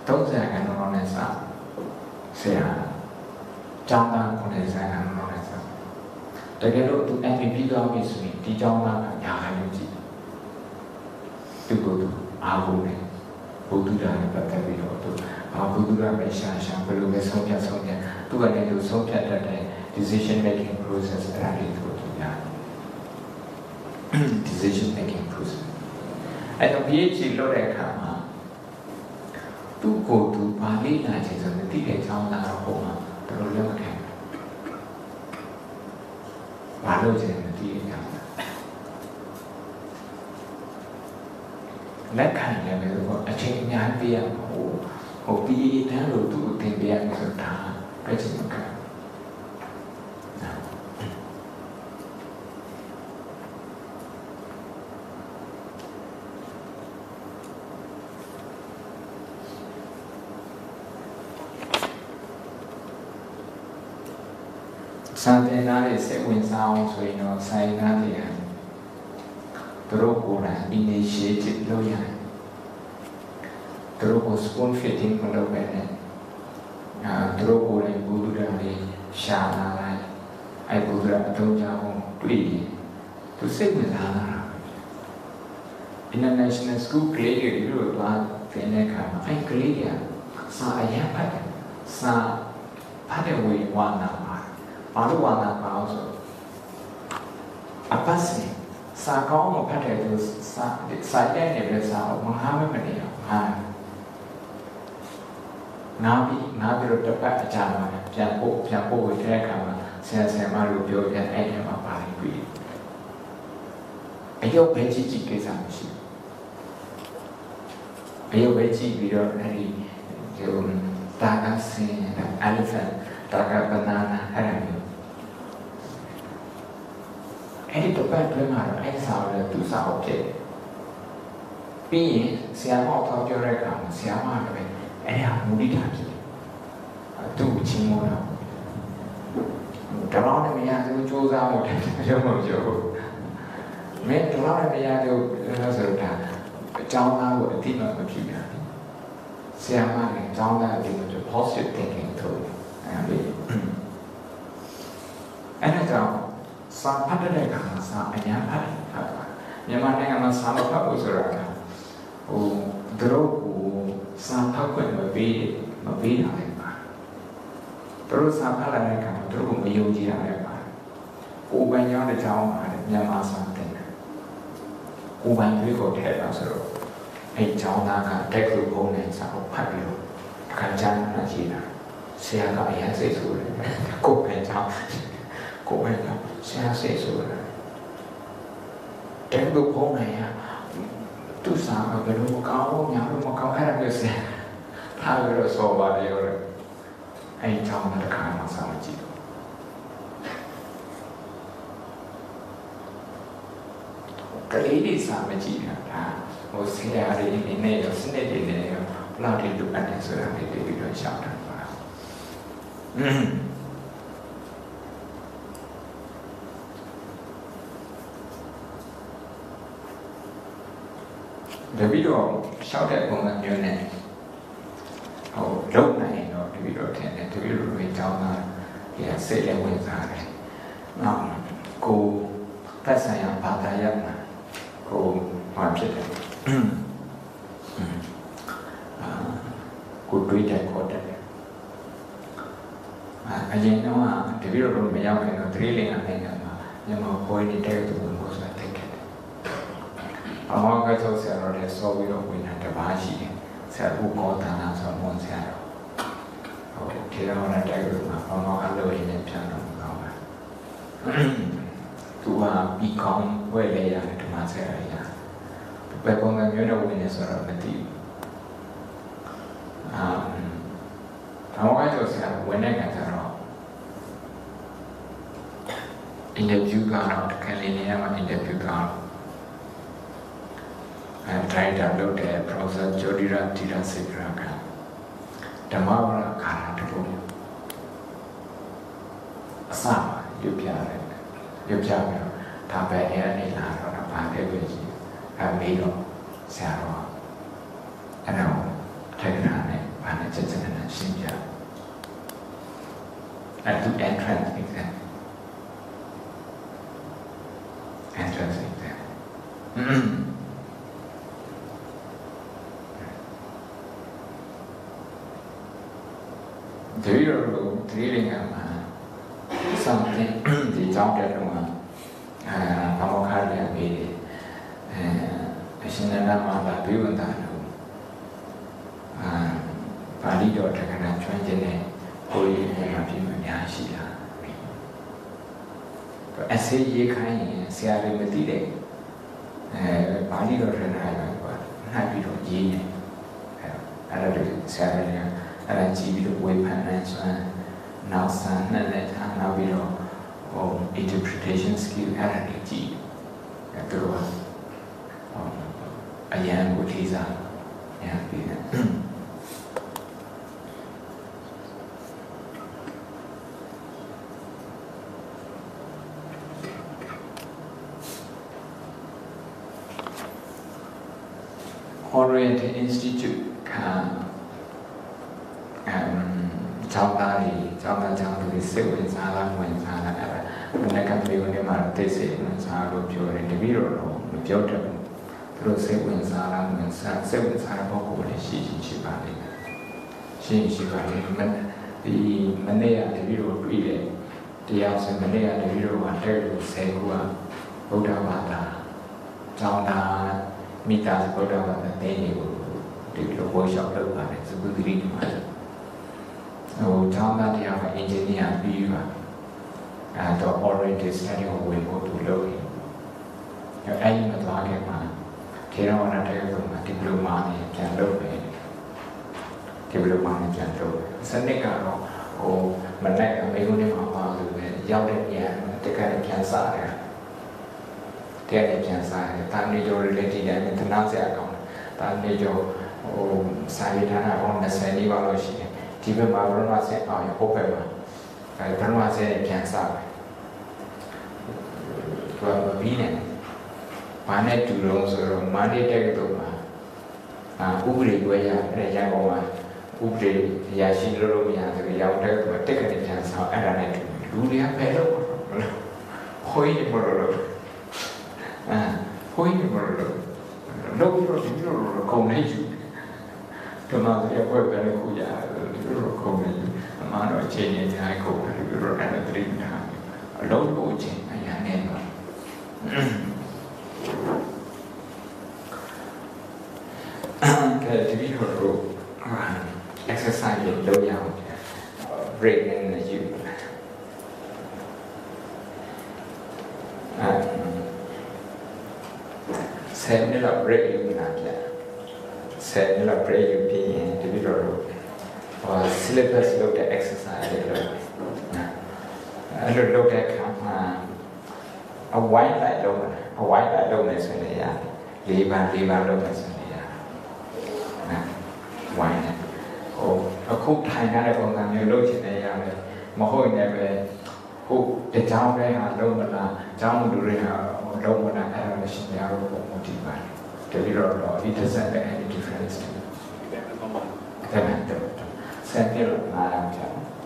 30ခန်းတော့နဲ့စားဆရာကျောင်းသား9ဆန်းကတော့နဲ့စားတကယ်လို့သူ MVP သွားပြီဆိုရင်ဒီကျောင်းသားကညာခိုင်းလို့ကြည့်သူကသူအားကိုးနေဘုဒ္ဓဓာတ်နဲ့ပတ်သက်ပြီးတော့သူဘုဒ္ဓဓာတ်ပဲရှာဘယ်လိုပဲဆုံးဖြတ်သူကလည်းသူဆုံးဖြတ်တတ်တဲ့ decision making process အဲ့ဒါလေးသူညာdecision making process အဲ့တော့ PhD လုပ်တဲ့အခါမှာသူ့ကိုယ်သူပါဠိနာချင်ဆိုတဲ့တိတဲ့ကျောင်းသားတော့ပုံမှာတော်တော်လက်မခံဘာလို့ချင်တယ်တိတဲ့ကျောင်းသားလက်ခံလည်းပဲတော့အချိန်အများကြီးပြရမှာဟို PE တန်းလို့သူ့အတင်ပြရမယ်ဆိုတာပဲချင်မှာစာသင်သားတွေစိတ်ဝင်စားအောင်ဆိုရင်တော့စာရင်းသားတွေကသူတို့ကိုယ်တိုင် initiative လုပ်ရတယ်သူတို့ကို spoon feeding မလုပ်ပဲနဲ့သူတို့ကိုယ်တိုင်ဘုဒ္ဓဓာတ်လေးရှာလာလိုက်အဲ့ဘုဒ္ဓဓာတ်အသုံးချအောင်တွေ့ရင်သူစိတ်ဝင်စားလာတာ International School ကလေးတွေတို့ကသင်တဲ့အခါမှာအဲ့ကလေးတွေကစာအရန်ဖတ်တယ်စာဖတ်တဲ့ဝေဝါနာဘာလို့ဝါနာပါအောင်ဆိုအပတ်စီစာကောင်းမဖတ်တဲ့သူစာတဲ့နေတဲ့စာကိုမဟာမနေအောင်ငါပြီးတော့တစ်ပတ်အကြာမှာပြန်ပို့ဝေတဲ့အခါမှာဆရာမတို့ပြောပြန်အဲ့ဒီမှာပါပြီးအယုတ်ပဲကြည့်ကိစ္စမရှိအယုတ်ပဲကြည့်ပြီးတော့အဲ့ဒီတာကဆင်း elephant တာက banana အဲ့ဒါမျိုးအဲ့ဒီတော့ပတ်တွင်းမှာတော့အဲ့စာကိုလည်းသူ့စာအုပ်ဖြစ်ပြီးရင်ဆရာမထောက်ကြတဲ့အခါမှာဆရာမလည်းပဲအဲ့ဒါမူလိတာဖြစ်သူ့ချင်းမိုးတော့တော်တော်နဲ့မရသေးဘူးစူးစမ်းဖို့ပြောမပြောမင်းတော်တော်နဲ့မရသေးဘူးဆိုတာအကြောင်းသားကိုအတိမမဖြစ်တာဆရာမလည်းအကြောင်းသားအတိမဖြစ် positive thinking တို့အဲ့ဒါကြောင့်စာဖတ်တဲ့အခါမှာစာအများဖတ်တာမြန်မာနိုင်ငံမှာစာမဖတ်ဘူးဆိုတာဟိုသူတို့ကိုစာဖတ်ခွင့်မပေးတာလည်းပါသူတို့စာဖတ်လာတဲ့အခါမှာသူတို့ကိုမယုံကြည်တာလည်းပါကိုယ်ပိုင်ကြောင်းတစ်ကြောင်းပါတယ်မြန်မာစာတင်တယ်ကိုယ်ပိုင်လေးကိုထည့်တာဆိုတော့အဲ့ကျောင်းသားကတက်လို့ဘုံနဲ့စာကိုဖတ်ပြီးတော့အခါကျမ်းနာကြည့်တာဆရာကအရင်စိတ်ဆိုးတယ်ကိုယ်ပိုင်ကြောင်းဆရာစိတ်ဆိုးတယ်တက်လို့ဘုံနဲ့သူစာကဘယ်လိုမကောင်းညာလို့မကောင်းအဲ့ဒါမျိုးဆရာထားပြီးတော့ဆော်ပါတယ်ရောအဲ့ကျောင်းတစ်ခါမှစာမကြည့်တော့ကလေးတွေစာမကြည့်တာဟိုဆရာတွေအနေနဲ့ရောစနစ်တွေနဲ့ရောဘလောက်ထိလိုအပ်တယ်ဆိုတာလေးပြီးတော့ရှောက်တာပါတပည့်တော်ရှောက်တဲ့ပုံစံမျိုးနဲ့ဟိုလုံနိုင်တော့တပည့်တော်ထင်တယ်တပည့်တော်တွေကြောင်းသားဒီစိတ်လည်းဝင်စားတယ်။နောက်ကိုသက်ဆိုင်ရာဘာသာရပ်မှာကိုဘာဖြစ်တယ်။ကိုတွေးတယ်ခေါ်တယ်။အရင်တော့တပည့်တော်မရောက်ခင်တော့သတိလင်းနိုင်ငံမှာမြန်မာဘွေးနေတဲ့သူကိုဆိုတဲ့ခဲ့တယ်။အမောကကျော်ဆရာတော်လည်းစောပြီးတော့ဝင်တာတပါးရှိတယ်။ဆရာဦးကောသနာဆိုတော့ဆရာတော်ဟုတ်ထေရဝါဒတိုက်လို့မှာအမောအလုပ်ရင်းနဲ့ပြန်တော့ကောင်းပါသူကပြီးကောင်းဝဲလေရတယ်ဒီမှာဆရာရဘယ်ပုံစံမျိုးနဲ့ဝင်နေဆိုတော့မသိဘူးအမောကကျော်ဆရာဝင်တဲ့အခါကျတော့အင်တာဗျူးကတော့တကယ်လေးနေရာမှာအင်တာဗျူးကတော့ဒရိုက်တာလုပ်တဲ့ Professor Jodhira Thirasekara ကဓမ္မဝရခါရတူအစရွပြရတယ်ရွပြပြီးတော့ဒါပဲအဲ့ဒီလာတော့ဗာတဲ့ပဲကြီးမေးတော့ဆရာတော်အဲ့တော့ထိုင်တာနဲ့ and it's an Shinja. And the entrance exam. Entrance exam. Do you know something the doctor Pamokaria made Shinanama Bivanda Pali daughter can translate Holy Yashila. I say ye kind, Sierra Medide Pali daughter and I happy to ye. I don't Sarah and I see the weapon and so now son and now we know interpretation skill and a G. A young would his Orient Institute Chowdari, Chowdari, Civil Salam, when Sala, when I come to Unima, they say when Sala pure individual, Jota, through Civil Salam, when Civil Saraboko, she Shibali. She Shibali, the Manea, the Viro Relay, the House and Manea, the Viro, and Terry, Segua, Bodavata, Chowda, Mita, Bodavata, they will workshop over it, it's a good reading. So, Chama the engineer Viva and the already study will go to Lowy. Your aim at Lagama, Tirana Table, Diploma, and Lowy. Diploma and Lowy. Seneca or Manaka, Mayunima, Yaudia, the kind of cancer. There cancer, Tamijo related and international account, Tamijo Savitana on the Saniva. Even my brother said, "Oh, you open one." I brother said, "Cancer." Well, we know. Money to lose or money take to ma. Ubri goya, Rejagoma, Ubri, Yashilomia, the Yauter, take a cancer, and I need to do the apello. Hoy Morolo. Hoy Morolo. No, you to not the work and Kuya, the Rocomi, a man or chain in the Iko, and a dream time. A low coaching, and your neighbor. The video exercise low young, break in the you. Send it up, break you not yet. Said not pray you be individual or syllabus look at exercise. I look at a white light is in the yard. Leave and is in the yard. Wine. Oh, a cook time and you look in the yard. Maho never who the town they had Lomana, town during or Lomana and a Shinaro motive. It doesn't make any difference to me.